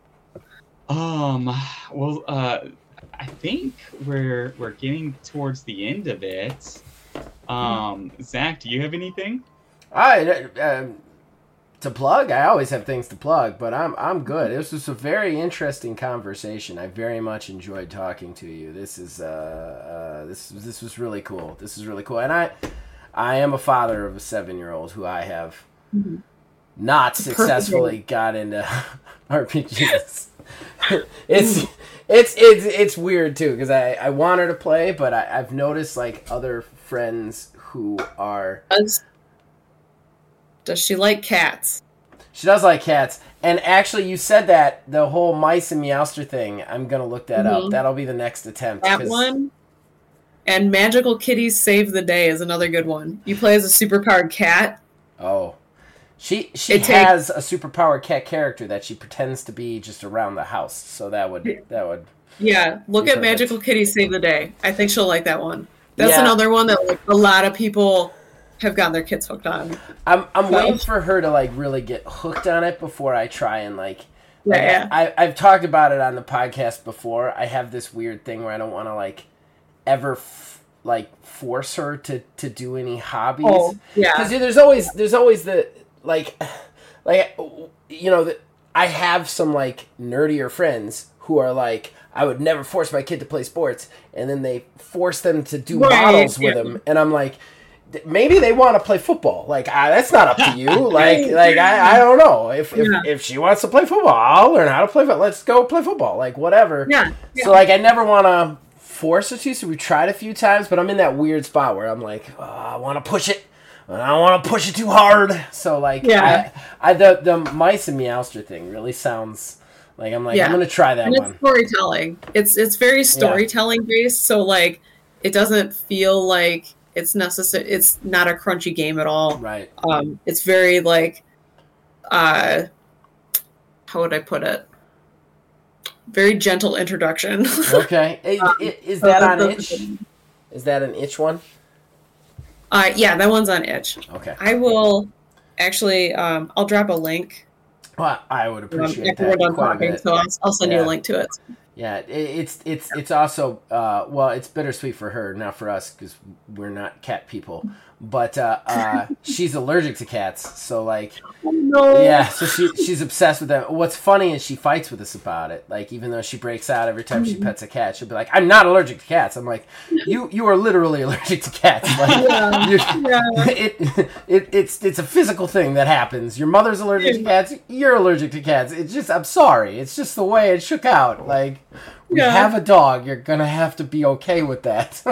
Um, well, uh, I think we're we're getting towards the end of it. Um, Zach, do you have anything? I um, to plug. I always have things to plug, but I'm I'm good. This was a very interesting conversation. I very much enjoyed talking to you. This is uh, uh this this was really cool. This is really cool, and I I am a father of a seven year old who I have Mhm. not successfully got into R P Gs. it's it's it's it's weird too because I I want her to play, but I, I've noticed like other friends who are. Does, does she like cats? She does like cats. And actually, you said that, the whole Mice and Meowster thing, I'm going to look that up. Mhm. That'll be the next attempt. That 'cause- one. And Magical Kitties Save the Day is another good one. You play as a superpowered cat. Oh. She she It takes- has a superpowered cat character that she pretends to be just around the house. So that would, that would... Yeah, look Be at perfect. Magical Kitties Save the Day. I think she'll like that one. That's Yeah. another one that like, a lot of people have gotten their kids hooked on. I'm I'm So- waiting for her to, like, really get hooked on it before I try and, like... Yeah, like, yeah. I, I've talked about it on the podcast before. I have this weird thing where I don't want to, like, ever, f- like, force her to, to do any hobbies. Oh, yeah. Because there's always there's always the like like you know that I have some like nerdier friends who are like I would never force my kid to play sports, and then they force them to do Right, models with yeah. them, and I'm like, th- maybe they want to play football. Like I, that's not up to you. Like like I, I don't know if if, Yeah. if she wants to play football, I'll learn how to play football. Let's go play football. Like whatever. Yeah, yeah. So like I never want to force her to. So we tried a few times, but I'm in that weird spot where I'm like, oh, I want to push it. And I don't want to push it too hard. So, like, Yeah. I, I the, the Mice and Meowster thing really sounds like I'm like, Yeah. I'm going to try that And it's one. storytelling. It's it's very storytelling based, so like it doesn't feel like it's necessary. It's not a crunchy game at all. Right. Um, it's very like, uh, how would I put it? Very gentle introduction. Okay. I- I- Is So that on that's- itch? Is that an itch one? Uh, yeah, that one's on itch. Okay. I will actually. Um, I'll drop a link. Well, I would appreciate um, after that we're done quite a talking, bit. so I'll, I'll send Yeah. you a link to it. Yeah, it, it's it's it's also uh, well, it's bittersweet for her, not for us, because we're not cat people. But uh, uh, she's allergic to cats, so like, No. yeah, so she she's obsessed with them. What's funny is she fights with us about it. Like, even though she breaks out every time she pets a cat, she'll be like, "I'm not allergic to cats." I'm like, "You you are literally allergic to cats." Like, Yeah. you- Yeah. it, it it's it's a physical thing that happens. Your mother's allergic to cats. You're allergic to cats. It's just, I'm sorry. It's just the way it shook out. Like, we Yeah. have a dog. You're gonna have to be okay with that.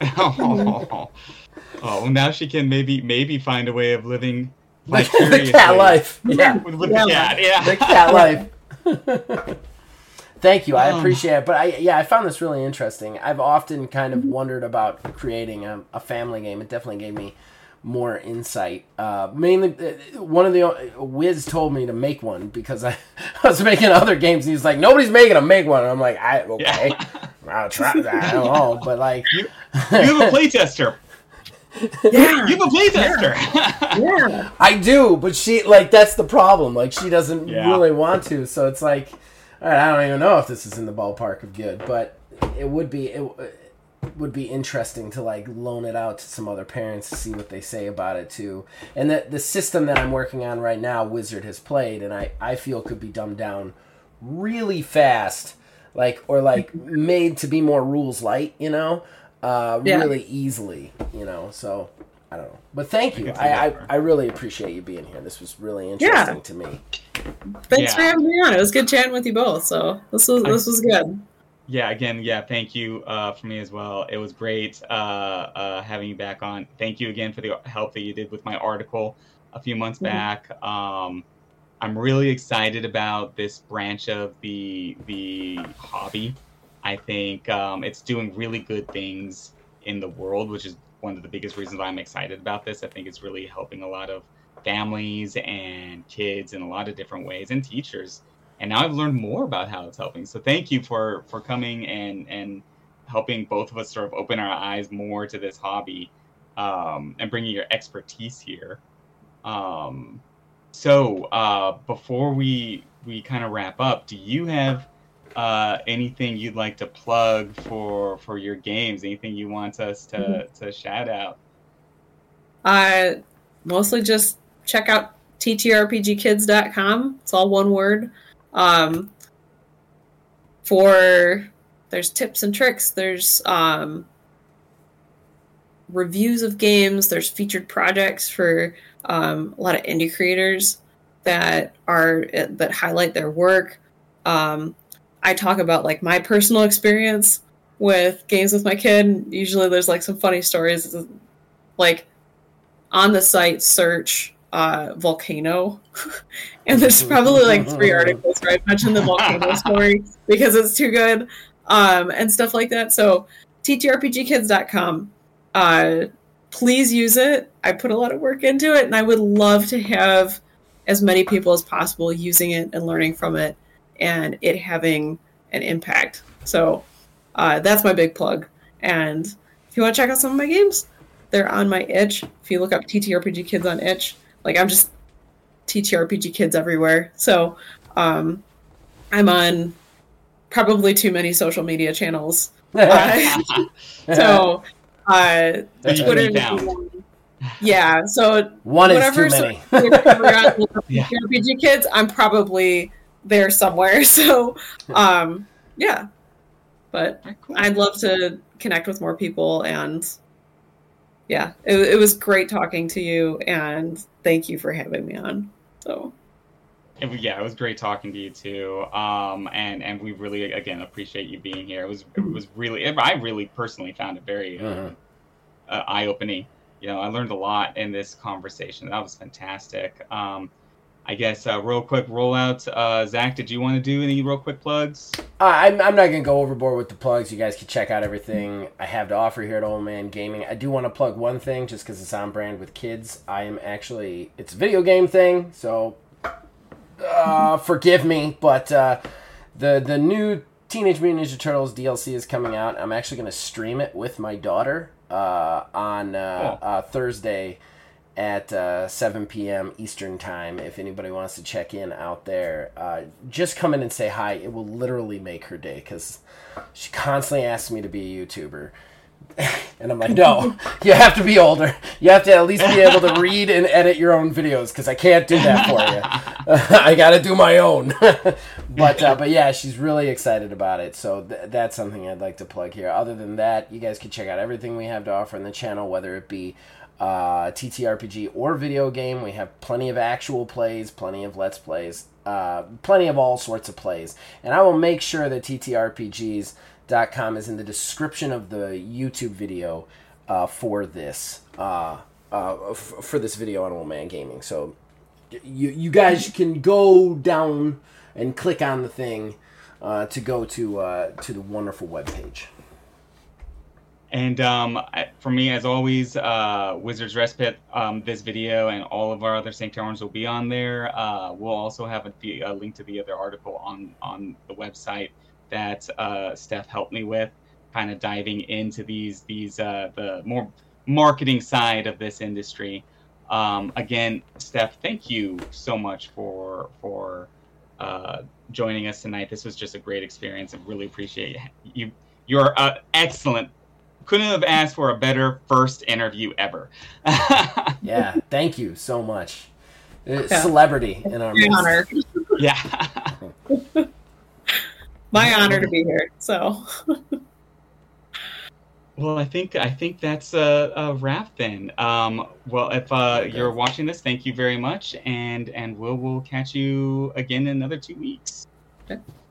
oh, oh, now she can maybe maybe find a way of living the vicariously cat life. Yeah, with, with Yeah. the cat. Yeah, the cat life. Thank you. I Um. appreciate it. But I yeah, I found this really interesting. I've often kind of wondered about creating a, a family game. It definitely gave me more insight. Uh, mainly, uh, one of the uh, Wiz told me to make one because I, I was making other games. And he was like, "Nobody's making them. Make one." And I'm like, "I okay, Yeah. I'll try that." I don't know, but like, You, you have a playtester. Yeah. You have a playtester. Yeah. I do, but she like that's the problem. Like, she doesn't Yeah. really want to, so it's like, all right, I don't even know if this is in the ballpark of good, but it would be it, it would be interesting to like loan it out to some other parents to see what they say about it too. And that the system that I'm working on right now, Wizard has played, and I I feel could be dumbed down really fast, like or like made to be more rules light, you know, uh, Yeah. really easily, you know. So. I don't know. But thank you. can see I, I, that. I really appreciate you being here. This was really interesting to me. Thanks Yeah. for having me on. It was good chatting with you both. So this was this was good. Yeah, again, yeah, thank you uh, for me as well. It was great uh, uh, having you back on. Thank you again for the help that you did with my article a few months Mhm. back. Um, I'm really excited about this branch of the the hobby. I think um, it's doing really good things in the world, which is one of the biggest reasons why I'm excited about this. I think it's really helping a lot of families and kids in a lot of different ways, and teachers. And now I've learned more about how it's helping. So thank you for for coming and and helping both of us sort of open our eyes more to this hobby, um, and bringing your expertise here. Um, so uh, before we we kind of wrap up, do you have uh, anything you'd like to plug for for your games? Anything you want us to Mhm. to shout out? Uh, mostly just check out T T R P G kids dot com. It's all one word. Um, for there's tips and tricks. There's um, reviews of games. There's featured projects for um, a lot of indie creators that are that highlight their work. Um, I talk about like my personal experience with games with my kid. Usually, there's like some funny stories. Like on the site, search uh, volcano, and there's probably like three articles where I mention the volcano story because it's too good, um, and stuff like that. So T T R P G kids dot com. Uh, please use it. I put a lot of work into it, and I would love to have as many people as possible using it and learning from it, and it having an impact. So uh, that's my big plug. And if you want to check out some of my games, they're on my itch. If you look up T T R P G Kids on itch, like I'm just T T R P G Kids everywhere. So um, I'm on probably too many social media channels. Uh, so uh, That you can Twitter, be found. yeah. So One is whatever too many. social media you're on, look up Yeah. T T R P G Kids, I'm probably there somewhere. So um, yeah, but Alright, cool. I'd love to connect with more people, and yeah, it, it was great talking to you, and thank you for having me on. So It was- yeah, it was great talking to you too. Um, and and we really again appreciate you being here. It was it was really I really personally found it very uh, Mhm. uh, eye opening. You know, I learned a lot in this conversation. That was fantastic. Um, I guess uh, real quick rollout. Uh, Zach, did you want to do any real quick plugs? Uh, I'm, I'm not going to go overboard with the plugs. You guys can check out everything I have to offer here at Old Man Gaming. I do want to plug one thing just because it's on brand with kids. I am actually, it's a video game thing, so uh, forgive me, but uh, the, the new Teenage Mutant Ninja Turtles D L C is coming out. I'm actually going to stream it with my daughter uh, on uh, Cool. uh, Thursday at uh, seven p.m. Eastern time. If anybody wants to check in out there, uh, just come in and say hi. It will literally make her day because she constantly asks me to be a YouTuber. And I'm like, no, you have to be older. You have to at least be able to read and edit your own videos because I can't do that for you. I got to do my own. but uh, but yeah, she's really excited about it. So th- that's something I'd like to plug here. Other than that, you guys can check out everything we have to offer on the channel, whether it be uh, T T R P G or video game. We have plenty of actual plays, plenty of Let's Plays, uh, plenty of all sorts of plays. And I will make sure that T T R P Gs dot com is in the description of the YouTube video uh, for this uh, uh, f- for this video on Old Man Gaming. So you you guys can go down and click on the thing uh, to go to uh, to the wonderful webpage. And um, I- for me, as always, uh, Wizard's Respite, um, this video and all of our other Sanctarons will be on there. Uh, we'll also have a, the, a link to the other article on, on the website that uh, Steph helped me with, kind of diving into these these uh, the more marketing side of this industry. Um, again, Steph, thank you so much for for uh, joining us tonight. This was just a great experience. I really appreciate you. You're uh, excellent. Couldn't have asked for a better first interview ever. Yeah, thank you so much. Uh, Yeah. Celebrity in our My midst. honor. Yeah. My honor to be here. So, Well, I think I think that's a, a wrap then. Um, well, if uh, Okay. you're watching this, thank you very much, and and we'll we'll catch you again in another two weeks. Okay.